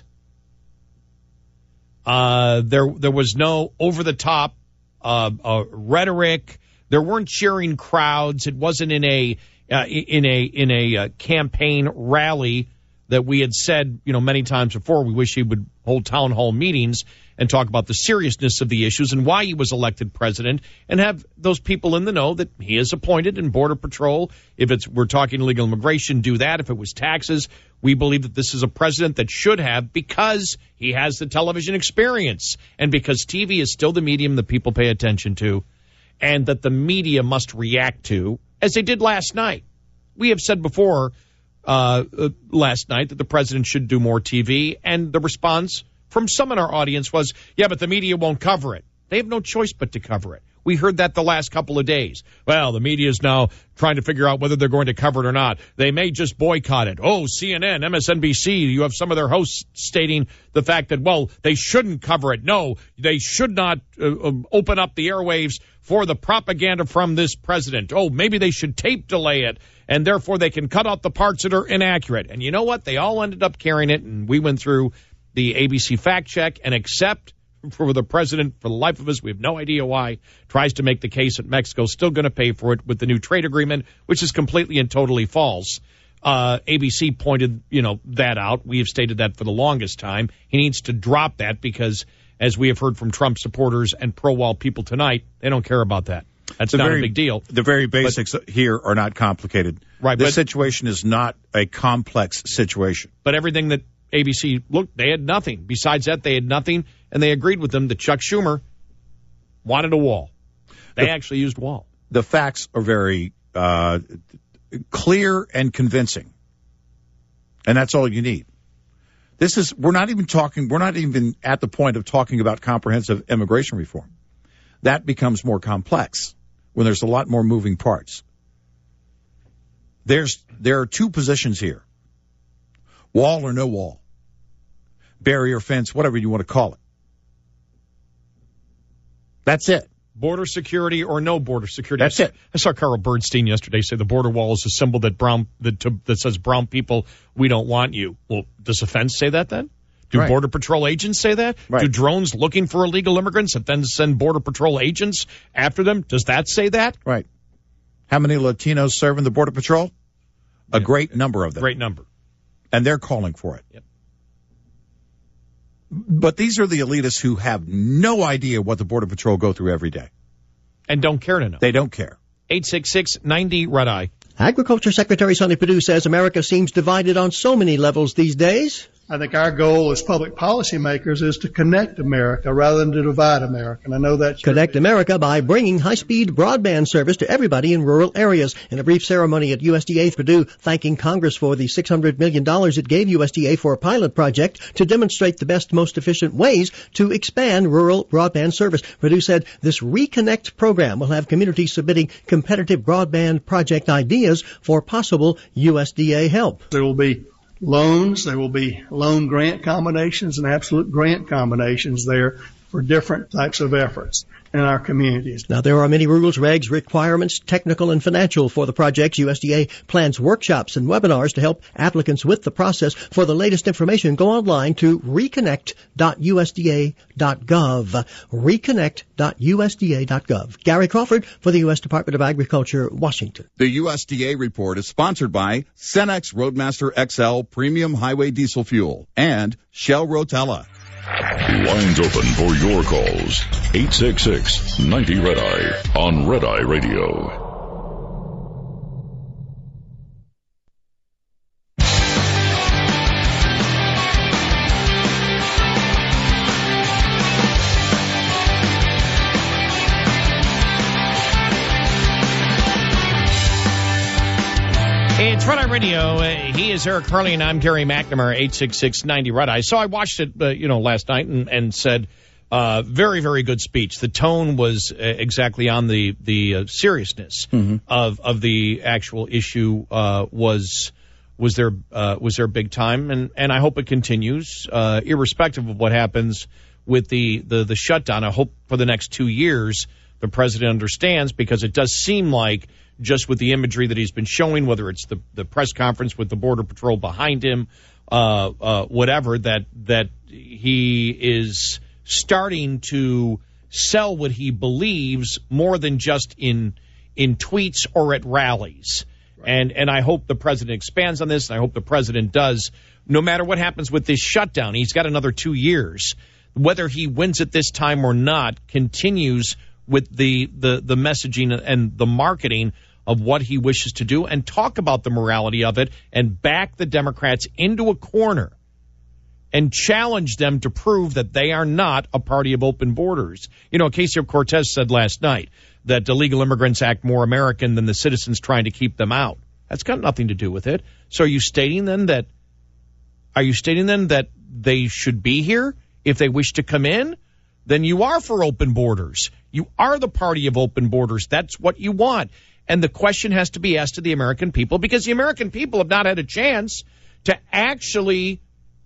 Uh, there there was no over-the-top uh, uh, rhetoric. There weren't cheering crowds. It wasn't in a uh, in a in a uh, campaign rally that we had said, you know, many times before. We wish he would hold town hall meetings and talk about the seriousness of the issues and why he was elected president, and have those people in the know that he is appointed in Border Patrol. If it's we're talking illegal immigration, do that. If it was taxes, we believe that this is a president that should have, because he has the television experience and because T V is still the medium that people pay attention to, and that the media must react to, as they did last night. We have said before uh, uh, last night that the president should do more T V, and the response from some in our audience was, yeah, but the media won't cover it. They have no choice but to cover it. We heard that the last couple of days. Well, the media is now trying to figure out whether they're going to cover it or not. They may just boycott it. Oh, C N N, M S N B C, you have some of their hosts stating the fact that, well, they shouldn't cover it. No, they should not uh, open up the airwaves for the propaganda from this president. Oh, maybe they should tape delay it, and therefore they can cut out the parts that are inaccurate. And you know what? They all ended up carrying it, and we went through the A B C fact check, and except for the president, for the life of us, we have no idea why, tries to make the case that Mexico's still going to pay for it with the new trade agreement, which is completely and totally false. Uh, A B C pointed, you know, that out. We have stated that for the longest time. He needs to drop that because, as we have heard from Trump supporters and pro-wall people tonight, they don't care about that. That's the not
very,
a big deal.
The very basics but, here are not complicated.
Right.
This
but,
situation is not a complex situation.
But everything that A B C, look, they had nothing. Besides that, they had nothing, and they agreed with them that Chuck Schumer wanted a wall. They the, actually used wall.
The facts are very uh, clear and convincing. And that's all you need. This is, we're not even talking, we're not even at the point of talking about comprehensive immigration reform. That becomes more complex when there's a lot more moving parts. There's, there are two positions here. Wall or no wall. Barrier, fence, whatever you want to call it. That's it.
Border security or no border security.
That's it.
I saw Carl Bernstein yesterday say the border wall is a symbol that brown that, to, that says brown people, we don't want you. Well, does the fence say that then? Do
right.
Border Patrol agents say that?
Right.
Do drones looking for illegal immigrants and then send Border Patrol agents after them? Does that say that?
Right. How many Latinos serve in the Border Patrol? A
Yeah.
great number of them.
Great number.
And they're calling for it.
Yep.
But these are the elitists who have no idea what the Border Patrol go through every day.
And don't care to know.
They don't care.
eight six six, ninety, red eye.
Agriculture Secretary Sonny Perdue says America seems divided on so many levels these days.
I think our goal as public policymakers is to connect America rather than to divide America. And I know that's
Connect America by bringing high-speed broadband service to everybody in rural areas. In a brief ceremony at U S D A, Perdue thanking Congress for the six hundred million dollars it gave U S D A for a pilot project to demonstrate the best, most efficient ways to expand rural broadband service. Perdue said this Reconnect program will have communities submitting competitive broadband project ideas for possible U S D A help.
There will be loans, there will be loan grant combinations and absolute grant combinations there for different types of efforts in our communities.
Now, there are many rules, regs, requirements, technical and financial for the projects. U S D A plans workshops and webinars to help applicants with the process. For the latest information, go online to reconnect dot U S D A dot gov. reconnect dot U S D A dot gov. Gary Crawford for the U S Department of Agriculture, Washington.
The U S D A report is sponsored by Cenex Roadmaster X L Premium Highway Diesel Fuel and Shell Rotella.
Lines open for your calls. eight six six, ninety, red eye on Red Eye Radio.
It's Red Eye Radio. Uh, he is Eric Harley, and I'm Gary McNamara, eight six six, ninety, red eye. So I watched it, uh, you know, last night and, and said, uh, very, very good speech. The tone was uh, exactly on the, the uh, seriousness mm-hmm. of, of the actual issue, uh, was, was there, uh, was there big time. And, and I hope it continues, uh, irrespective of what happens with the, the, the shutdown. I hope for the next two years the president understands, because it does seem like, just with the imagery that he's been showing, whether it's the, the press conference with the Border Patrol behind him, uh, uh, whatever, that that he is starting to sell what he believes more than just in in tweets or at rallies. Right. And and I hope the president expands on this, and I hope the president does. No matter what happens with this shutdown, he's got another two years. Whether he wins it this time or not, continues with the, the, the messaging and the marketing of what he wishes to do, and talk about the morality of it, and back the Democrats into a corner and challenge them to prove that they are not a party of open borders. You know, Ocasio-Cortez said last night that illegal immigrants act more American than the citizens trying to keep them out. That's got nothing to do with it. So are you stating then that, are you stating then that they should be here if they wish to come in? Then you are for open borders. You are the party of open borders. That's what you want. And the question has to be asked to the American people, because the American people have not had a chance to actually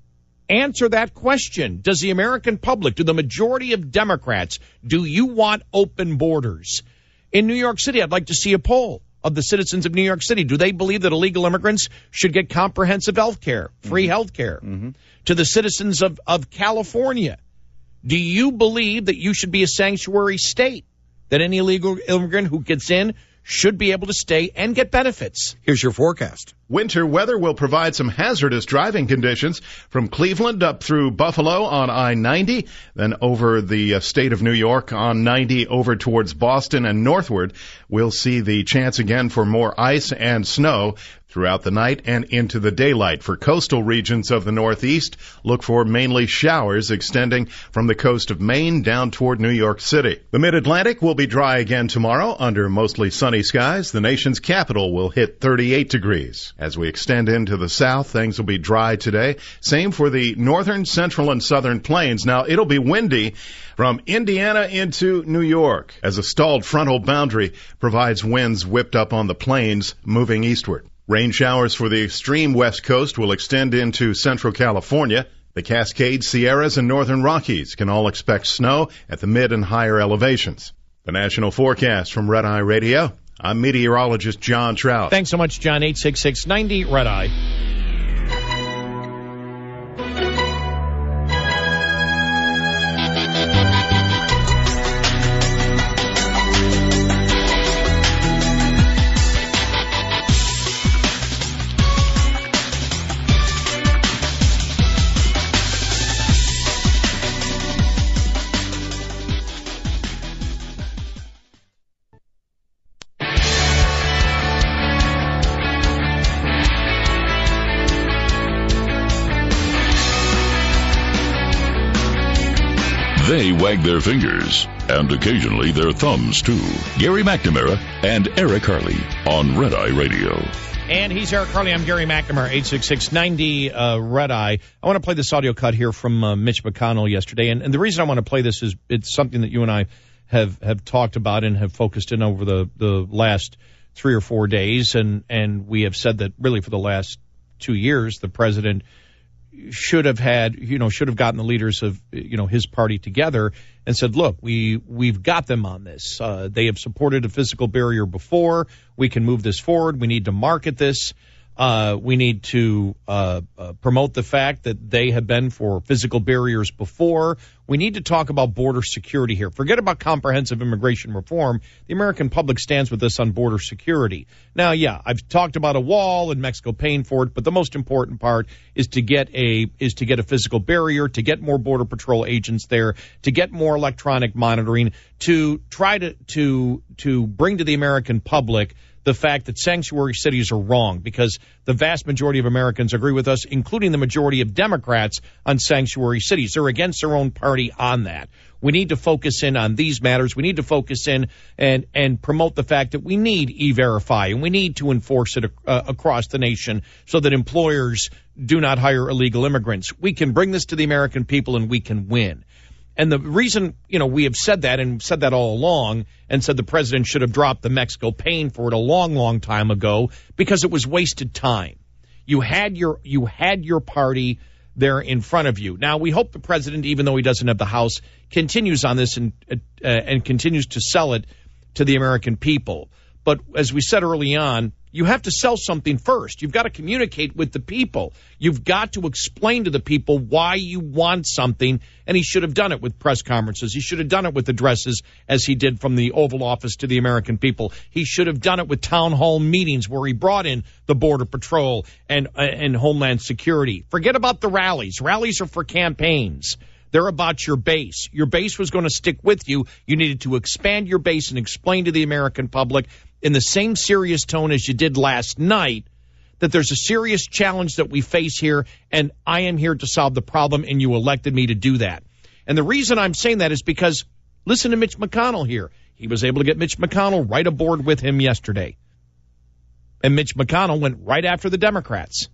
answer that question. Does the American public, do the majority of Democrats, do you want open borders? In New York City, I'd like to see a poll of the citizens of New York City. Do they believe that illegal immigrants should get comprehensive health care, free mm-hmm. health care? Mm-hmm. To the citizens of, of California, do you believe that you should be a sanctuary state, that any illegal immigrant who gets in should be able to stay and get benefits?
Here's your forecast.
Winter weather will provide some hazardous driving conditions from Cleveland up through Buffalo on I ninety, then over the uh, state of New York on ninety over towards Boston and northward. We'll see the chance again for more ice and snow throughout the night and into the daylight. For coastal regions of the Northeast, look for mainly showers extending from the coast of Maine down toward New York City. The Mid-Atlantic will be dry again tomorrow under mostly sunny skies. The nation's capital will hit thirty-eight degrees. As we extend into the south, things will be dry today. Same for the northern, central, and southern plains. Now, it'll be windy from Indiana into New York as a stalled frontal boundary provides winds whipped up on the plains moving eastward. Rain showers for the extreme west coast will extend into central California. The Cascades, Sierras, and northern Rockies can all expect snow at the mid and higher elevations. The national forecast from Red Eye Radio. I'm meteorologist John Trout.
Thanks so much, John. eight six six, ninety, Red Eye.
They wag their fingers, and occasionally their thumbs, too. Gary McNamara and Eric Harley on Red Eye Radio.
And he's Eric Harley. I'm Gary McNamara, eight six six, ninety, uh, Red Eye. I want to play this audio cut here from uh, Mitch McConnell yesterday. And, and the reason I want to play this is it's something that you and I have, have talked about and have focused in over the, the last three or four days. And, and we have said that really for the last two years, the president should have had, you know, should have gotten the leaders of, you know, his party together and said, look, we, we've got them on this. Uh, they have supported a physical barrier before. We can move this forward. We need to market this. Uh, we need to uh, uh, promote the fact that they have been for physical barriers before. We need to talk about border security here. Forget about comprehensive immigration reform. The American public stands with us on border security. Now, yeah, I've talked about a wall and Mexico paying for it, but the most important part is to get a is to get a physical barrier, to get more Border Patrol agents there, to get more electronic monitoring, to try to to to bring to the American public the fact that sanctuary cities are wrong, because the vast majority of Americans agree with us, including the majority of Democrats, on sanctuary cities. They're against their own party on that. We need to focus in on these matters. We need to focus in and, and promote the fact that we need E-Verify, and we need to enforce it uh, across the nation so that employers do not hire illegal immigrants. We can bring this to the American people, and we can win. And the reason, you know, we have said that and said that all along and said the president should have dropped the Mexico paying for it a long, long time ago, because it was wasted time. You had your you had your party there in front of you. Now, we hope the president, even though he doesn't have the House, continues on this and uh, and continues to sell it to the American people. But as we said early on, you have to sell something first. You've got to communicate with the people. You've got to explain to the people why you want something, and he should have done it with press conferences. He should have done it with addresses, as he did from the Oval Office to the American people. He should have done it with town hall meetings where he brought in the Border Patrol and, uh, and Homeland Security. Forget about the rallies. Rallies are for campaigns. They're about your base. Your base was going to stick with you. You needed to expand your base and explain to the American public in the same serious tone as you did last night that there's a serious challenge that we face here, and I am here to solve the problem, and you elected me to do that. And the reason I'm saying that is because, listen to Mitch McConnell here. He was able to get Mitch McConnell right aboard with him yesterday. And Mitch McConnell went right after the Democrats.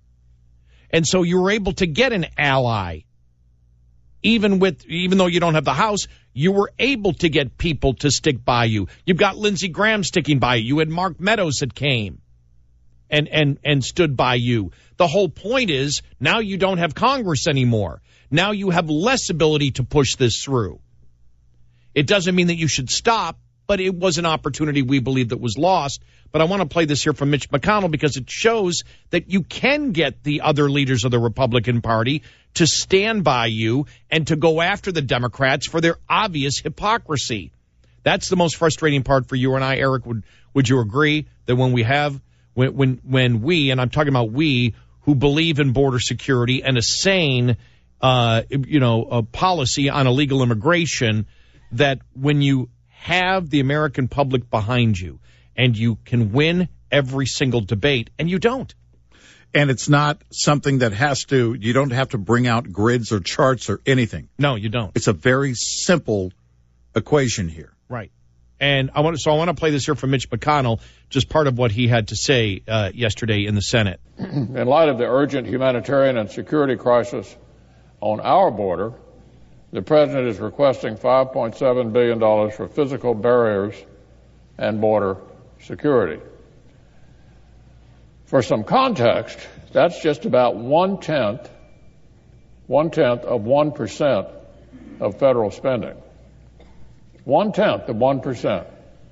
And so you were able to get an ally. Even with, even though you don't have the House, you were able to get people to stick by you. You've got Lindsey Graham sticking by you. You had Mark Meadows that came and, and, and stood by you. The whole point is now you don't have Congress anymore. Now you have less ability to push this through. It doesn't mean that you should stop, but it was an opportunity we believe that was lost. But I want to play this here from Mitch McConnell because it shows that you can get the other leaders of the Republican Party to stand by you and to go after the Democrats for their obvious hypocrisy. That's the most frustrating part for you and I, Eric. Would would you agree that when we have, when when, when we, and I'm talking about we, who believe in border security and a sane, uh, you know, a policy on illegal immigration, that when you have the American public behind you and you can win every single debate, and you don't.
And it's not something that has to, you don't have to bring out grids or charts or anything.
No, you don't.
It's a very simple equation here.
Right. And I want to, so I want to play this here from Mitch McConnell, just part of what he had to say uh, yesterday in the Senate.
In light of the urgent humanitarian and security crisis on our border, the President is requesting five point seven billion dollars for physical barriers and border security. For some context, that's just about one-tenth, one-tenth of one percent of federal spending. One-tenth of one percent.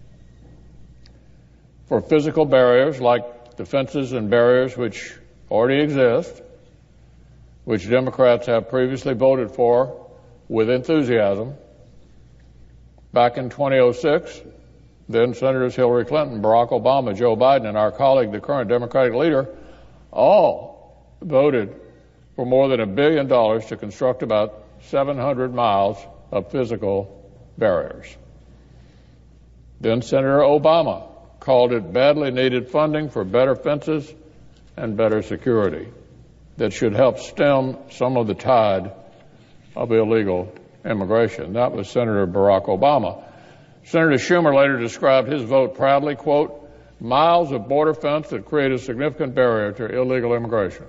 For physical barriers like the fences and barriers which already exist, which Democrats have previously voted for with enthusiasm. Back in twenty oh six, then Senators Hillary Clinton, Barack Obama, Joe Biden, and our colleague, the current Democratic leader, all voted for more than a billion dollars to construct about seven hundred miles of physical barriers. Then Senator Obama called it badly needed funding for better fences and better security that should help stem some of the tide of illegal immigration. That was Senator Barack Obama. Senator Schumer later described his vote proudly, quote, miles of border fence that create a significant barrier to illegal immigration.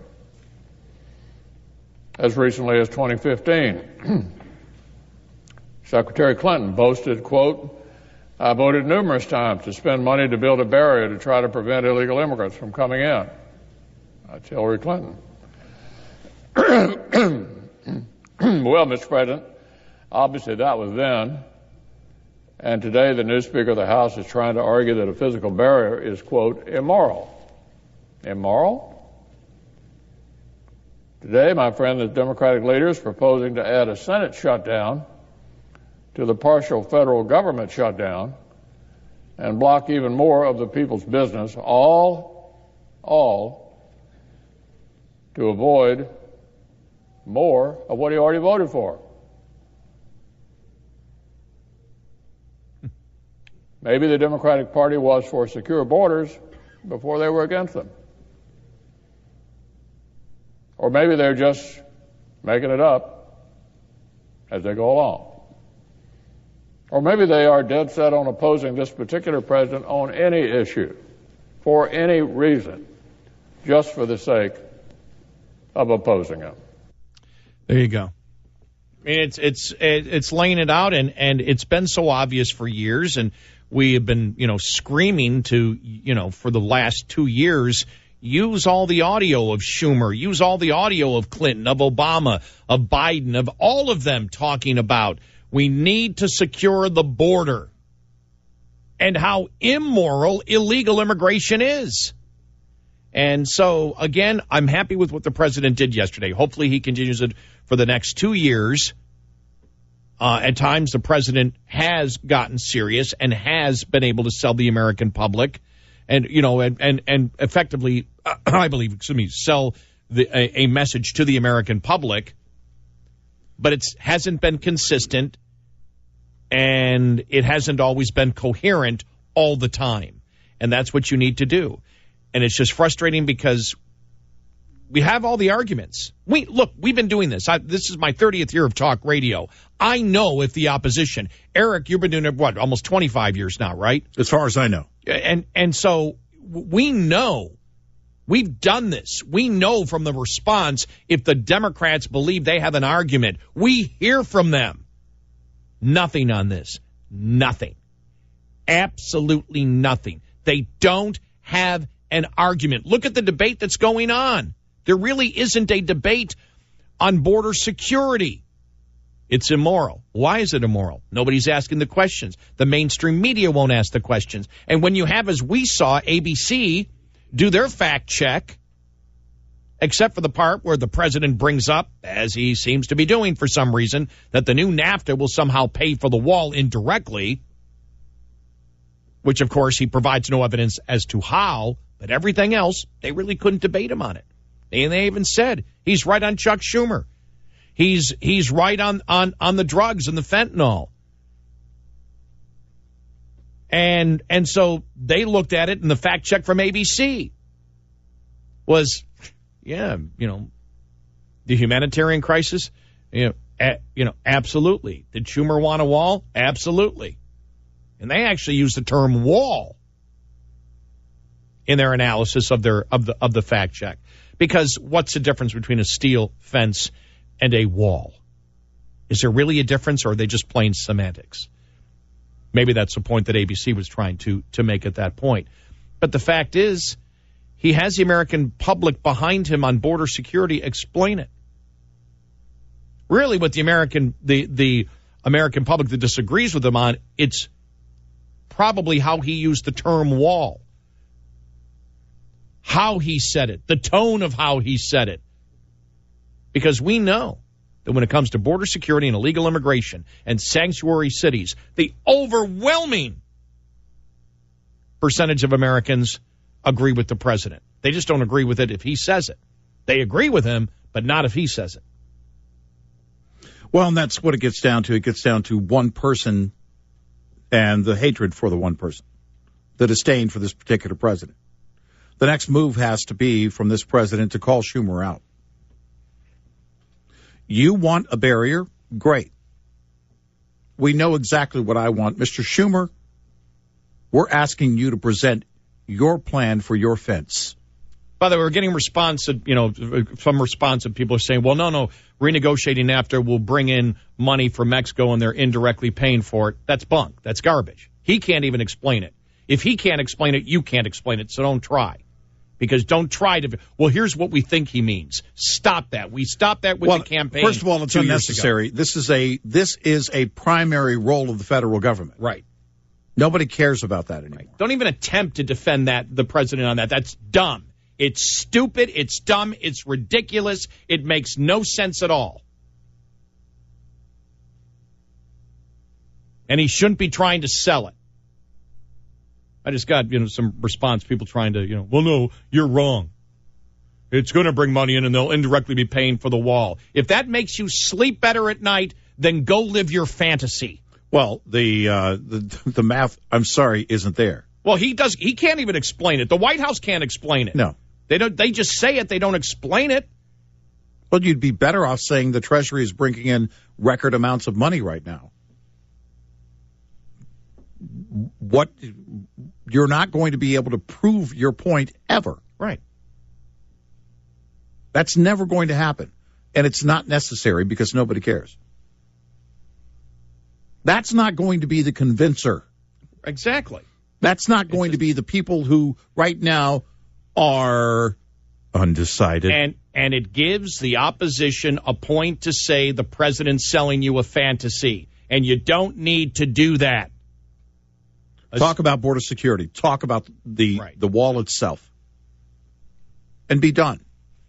As recently as twenty fifteen, Secretary Clinton boasted, quote, I voted numerous times to spend money to build a barrier to try to prevent illegal immigrants from coming in. That's Hillary Clinton. Well, Mister President, obviously that was then. And today the new Speaker of the House is trying to argue that a physical barrier is, quote, immoral. Immoral? Today, my friend, the Democratic leader is proposing to add a Senate shutdown to the partial federal government shutdown and block even more of the people's business, all, all to avoid more of what he already voted for. Maybe the Democratic Party was for secure borders before they were against them. Or maybe they're just making it up as they go along. Or maybe they are dead set on opposing this particular president on any issue, for any reason, just for the sake of opposing him.
There you go. I mean, it's it's it's laying it out, and, and it's been so obvious for years, and we have been, you know, screaming to, you know, for the last two years, use all the audio of Schumer, use all the audio of Clinton, of Obama, of Biden, of all of them talking about we need to secure the border and how immoral illegal immigration is. And so, again, I'm happy with what the president did yesterday. Hopefully he continues it for the next two years. Uh, at times, the president has gotten serious and has been able to sell the American public and, you know, and, and, and effectively, uh, I believe, excuse me, sell the, a, a message to the American public. But it hasn't been consistent, and it hasn't always been coherent all the time. And that's what you need to do. And it's just frustrating because we have all the arguments. We look, we've been doing this. I, this is my thirtieth year of talk radio. I know if the opposition, Eric, you've been doing it, what, almost twenty-five years now, right?
As far as I know.
And, and so we know. We've done this. We know from the response if the Democrats believe they have an argument. We hear from them. Nothing on this. Nothing. Absolutely nothing. They don't have an argument. Look at the debate that's going on. There really isn't a debate on border security. It's immoral. Why is it immoral? Nobody's asking the questions. The mainstream media won't ask the questions. And when you have, as we saw, A B C do their fact check, except for the part where the president brings up, as he seems to be doing for some reason, that the new NAFTA will somehow pay for the wall indirectly, which, of course, he provides no evidence as to how, but everything else, they really couldn't debate him on it. And they even said he's right on Chuck Schumer. He's he's right on, on, on the drugs and the fentanyl. And and so they looked at it, and the fact check from A B C was, yeah, you know, the humanitarian crisis, you know, a, you know, absolutely. Did Schumer want a wall? Absolutely. And they actually used the term wall in their analysis of their of the of the fact check. Because what's the difference between a steel fence and a wall? Is there really a difference, or are they just plain semantics? Maybe that's the point that A B C was trying to to make at that point. But the fact is, he has the American public behind him on border security. Explain it. Really, what the American the the American public that disagrees with him on, it's probably how he used the term wall, how he said it, the tone of how he said it. Because we know that when it comes to border security and illegal immigration and sanctuary cities, the overwhelming percentage of Americans agree with the president. They just don't agree with it if he says it. They agree with him, but not if he says it.
Well, and that's what it gets down to. It gets down to one person and the hatred for the one person, the disdain for this particular president. The next move has to be from this president to call Schumer out. You want a barrier? Great. We know exactly what I want. Mister Schumer, we're asking you to present your plan for your fence.
By the way, we're getting response, you know, some response of people are saying, well, no, no, renegotiating NAFTA will bring in money from Mexico and they're indirectly paying for it. That's bunk. That's garbage. He can't even explain it. If he can't explain it, you can't explain it, so don't try. Because don't try to, well, here's what we think he means. Stop that. We stopped that with
well,
the campaign.
First of all, it's unnecessary. This is a this is a primary role of the federal government.
Right.
Nobody cares about that anymore.
Right. Don't even attempt to defend that the president on that. That's dumb. It's stupid. It's dumb. It's ridiculous. It makes no sense at all. And he shouldn't be trying to sell it. I just got, you know, some response, people trying to, you know, well, no, you're wrong. It's going to bring money in and they'll indirectly be paying for the wall. If that makes you sleep better at night, then go live your fantasy.
Well, the uh, the, the math, I'm sorry, isn't there.
Well, he does. He can't even explain it. The White House can't explain it.
No.
They don't. They just say it. They don't explain it.
Well, you'd be better off saying the Treasury is bringing in record amounts of money right now. What you're not going to be able to prove your point ever.
Right.
That's never going to happen. And it's not necessary because nobody cares. That's not going to be the convincer.
Exactly.
That's not going just, to be the people who right now are undecided.
And and it gives the opposition a point to say the president's selling you a fantasy. And you don't need to do that.
Talk about border security. Talk about the right. the wall itself. And be done.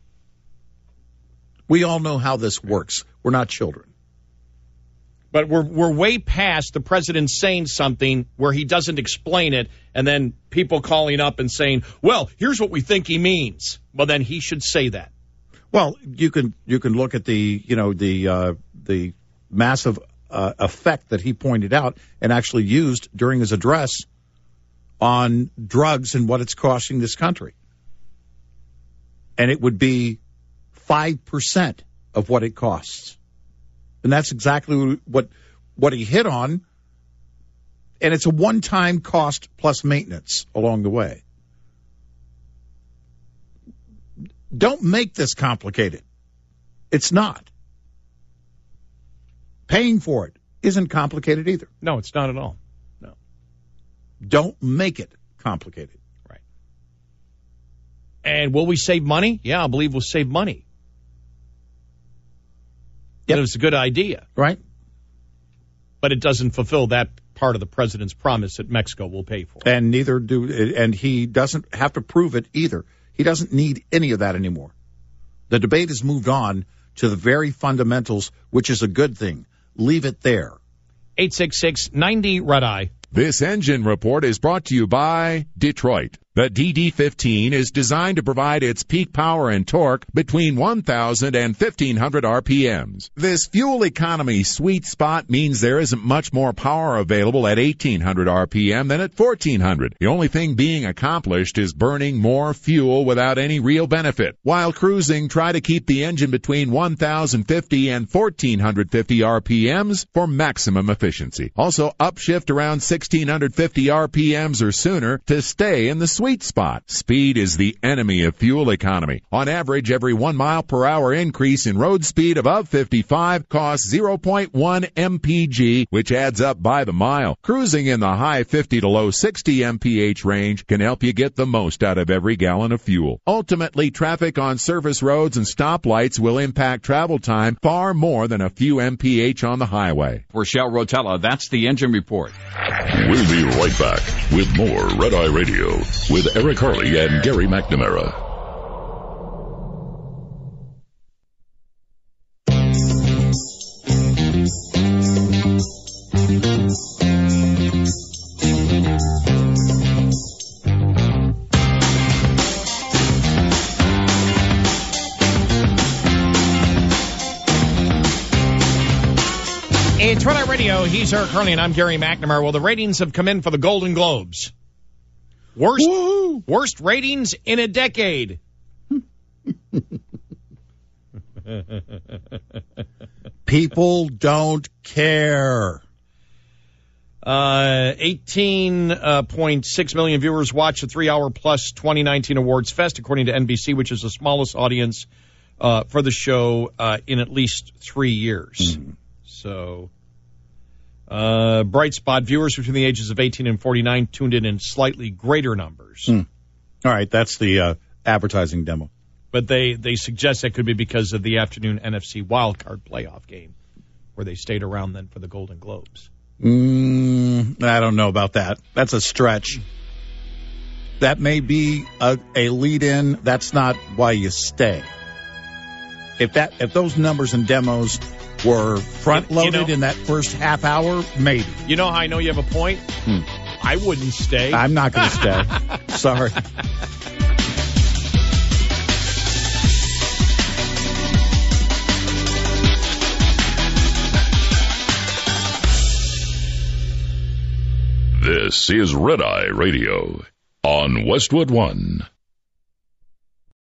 We all know how this works. We're not children.
But we're we're way past the president saying something where he doesn't explain it, and then people calling up and saying, well, here's what we think he means. Well, then he should say that.
Well, you can you can look at the, you know, the uh, the massive Uh, effect that he pointed out and actually used during his address on drugs and what it's costing this country. And it would be five percent of what it costs. And that's exactly what what he hit on. And it's a one-time cost plus maintenance along the way. Don't make this complicated. It's not. Paying for it isn't complicated either.
No, it's not at all. No.
Don't make it complicated.
Right. And will we save money? Yeah, I believe we'll save money. Yep. It was a good idea.
Right.
But it doesn't fulfill that part of the president's promise that Mexico will pay for.
And neither do, and he doesn't have to prove it either. He doesn't need any of that anymore. The debate has moved on to the very fundamentals, which is a good thing. Leave it there.
eight six six, ninety, Red Eye.
This engine report is brought to you by Detroit.
The D D fifteen is designed to provide its peak power and torque between one thousand and fifteen hundred R P Ms. This fuel economy sweet spot means there isn't much more power available at eighteen hundred R P M than at fourteen hundred. The only thing being accomplished is burning more fuel without any real benefit. While cruising, try to keep the engine between one thousand fifty and fourteen fifty R P Ms for maximum efficiency. Also, upshift around sixteen fifty R P Ms or sooner to stay in the sweet spot. Speed is the enemy of fuel economy. On average, every one mile per hour increase in road speed above fifty-five costs zero point one M P G, which adds up by the mile. Cruising in the high fifty to low sixty M P H range can help you get the most out of every gallon of fuel. Ultimately, traffic on surface roads and stoplights will impact travel time far more than a few M P H on the highway.
For Shell Rotella, that's the Engine Report.
We'll be right back with more Red Eye Radio with Eric Harley and Gary McNamara.
It's Red Eye Radio. He's Eric Harley, and I'm Gary McNamara. Well, the ratings have come in for the Golden Globes. Worst, Woo! worst ratings in a decade.
People don't care.
Uh, eighteen point six million viewers watched the three-hour plus twenty nineteen Awards Fest, according to N B C, which is the smallest audience uh, for the show uh, in at least three years. Mm. So, uh, bright spot viewers between the ages of eighteen and forty-nine tuned in in slightly greater numbers.
Mm. All right, that's the uh, advertising demo.
But they, they suggest that could be because of the afternoon N F C wildcard playoff game, where they stayed around then for the Golden Globes.
Mm, I don't know about that. That's a stretch. That may be a, a lead-in. That's not why you stay. If that if those numbers and demos were front-loaded you know, in that first half hour, maybe.
You know how I know you have a point? Hmm. I wouldn't stay.
I'm not going to stay. Sorry.
This is Red Eye Radio on Westwood One.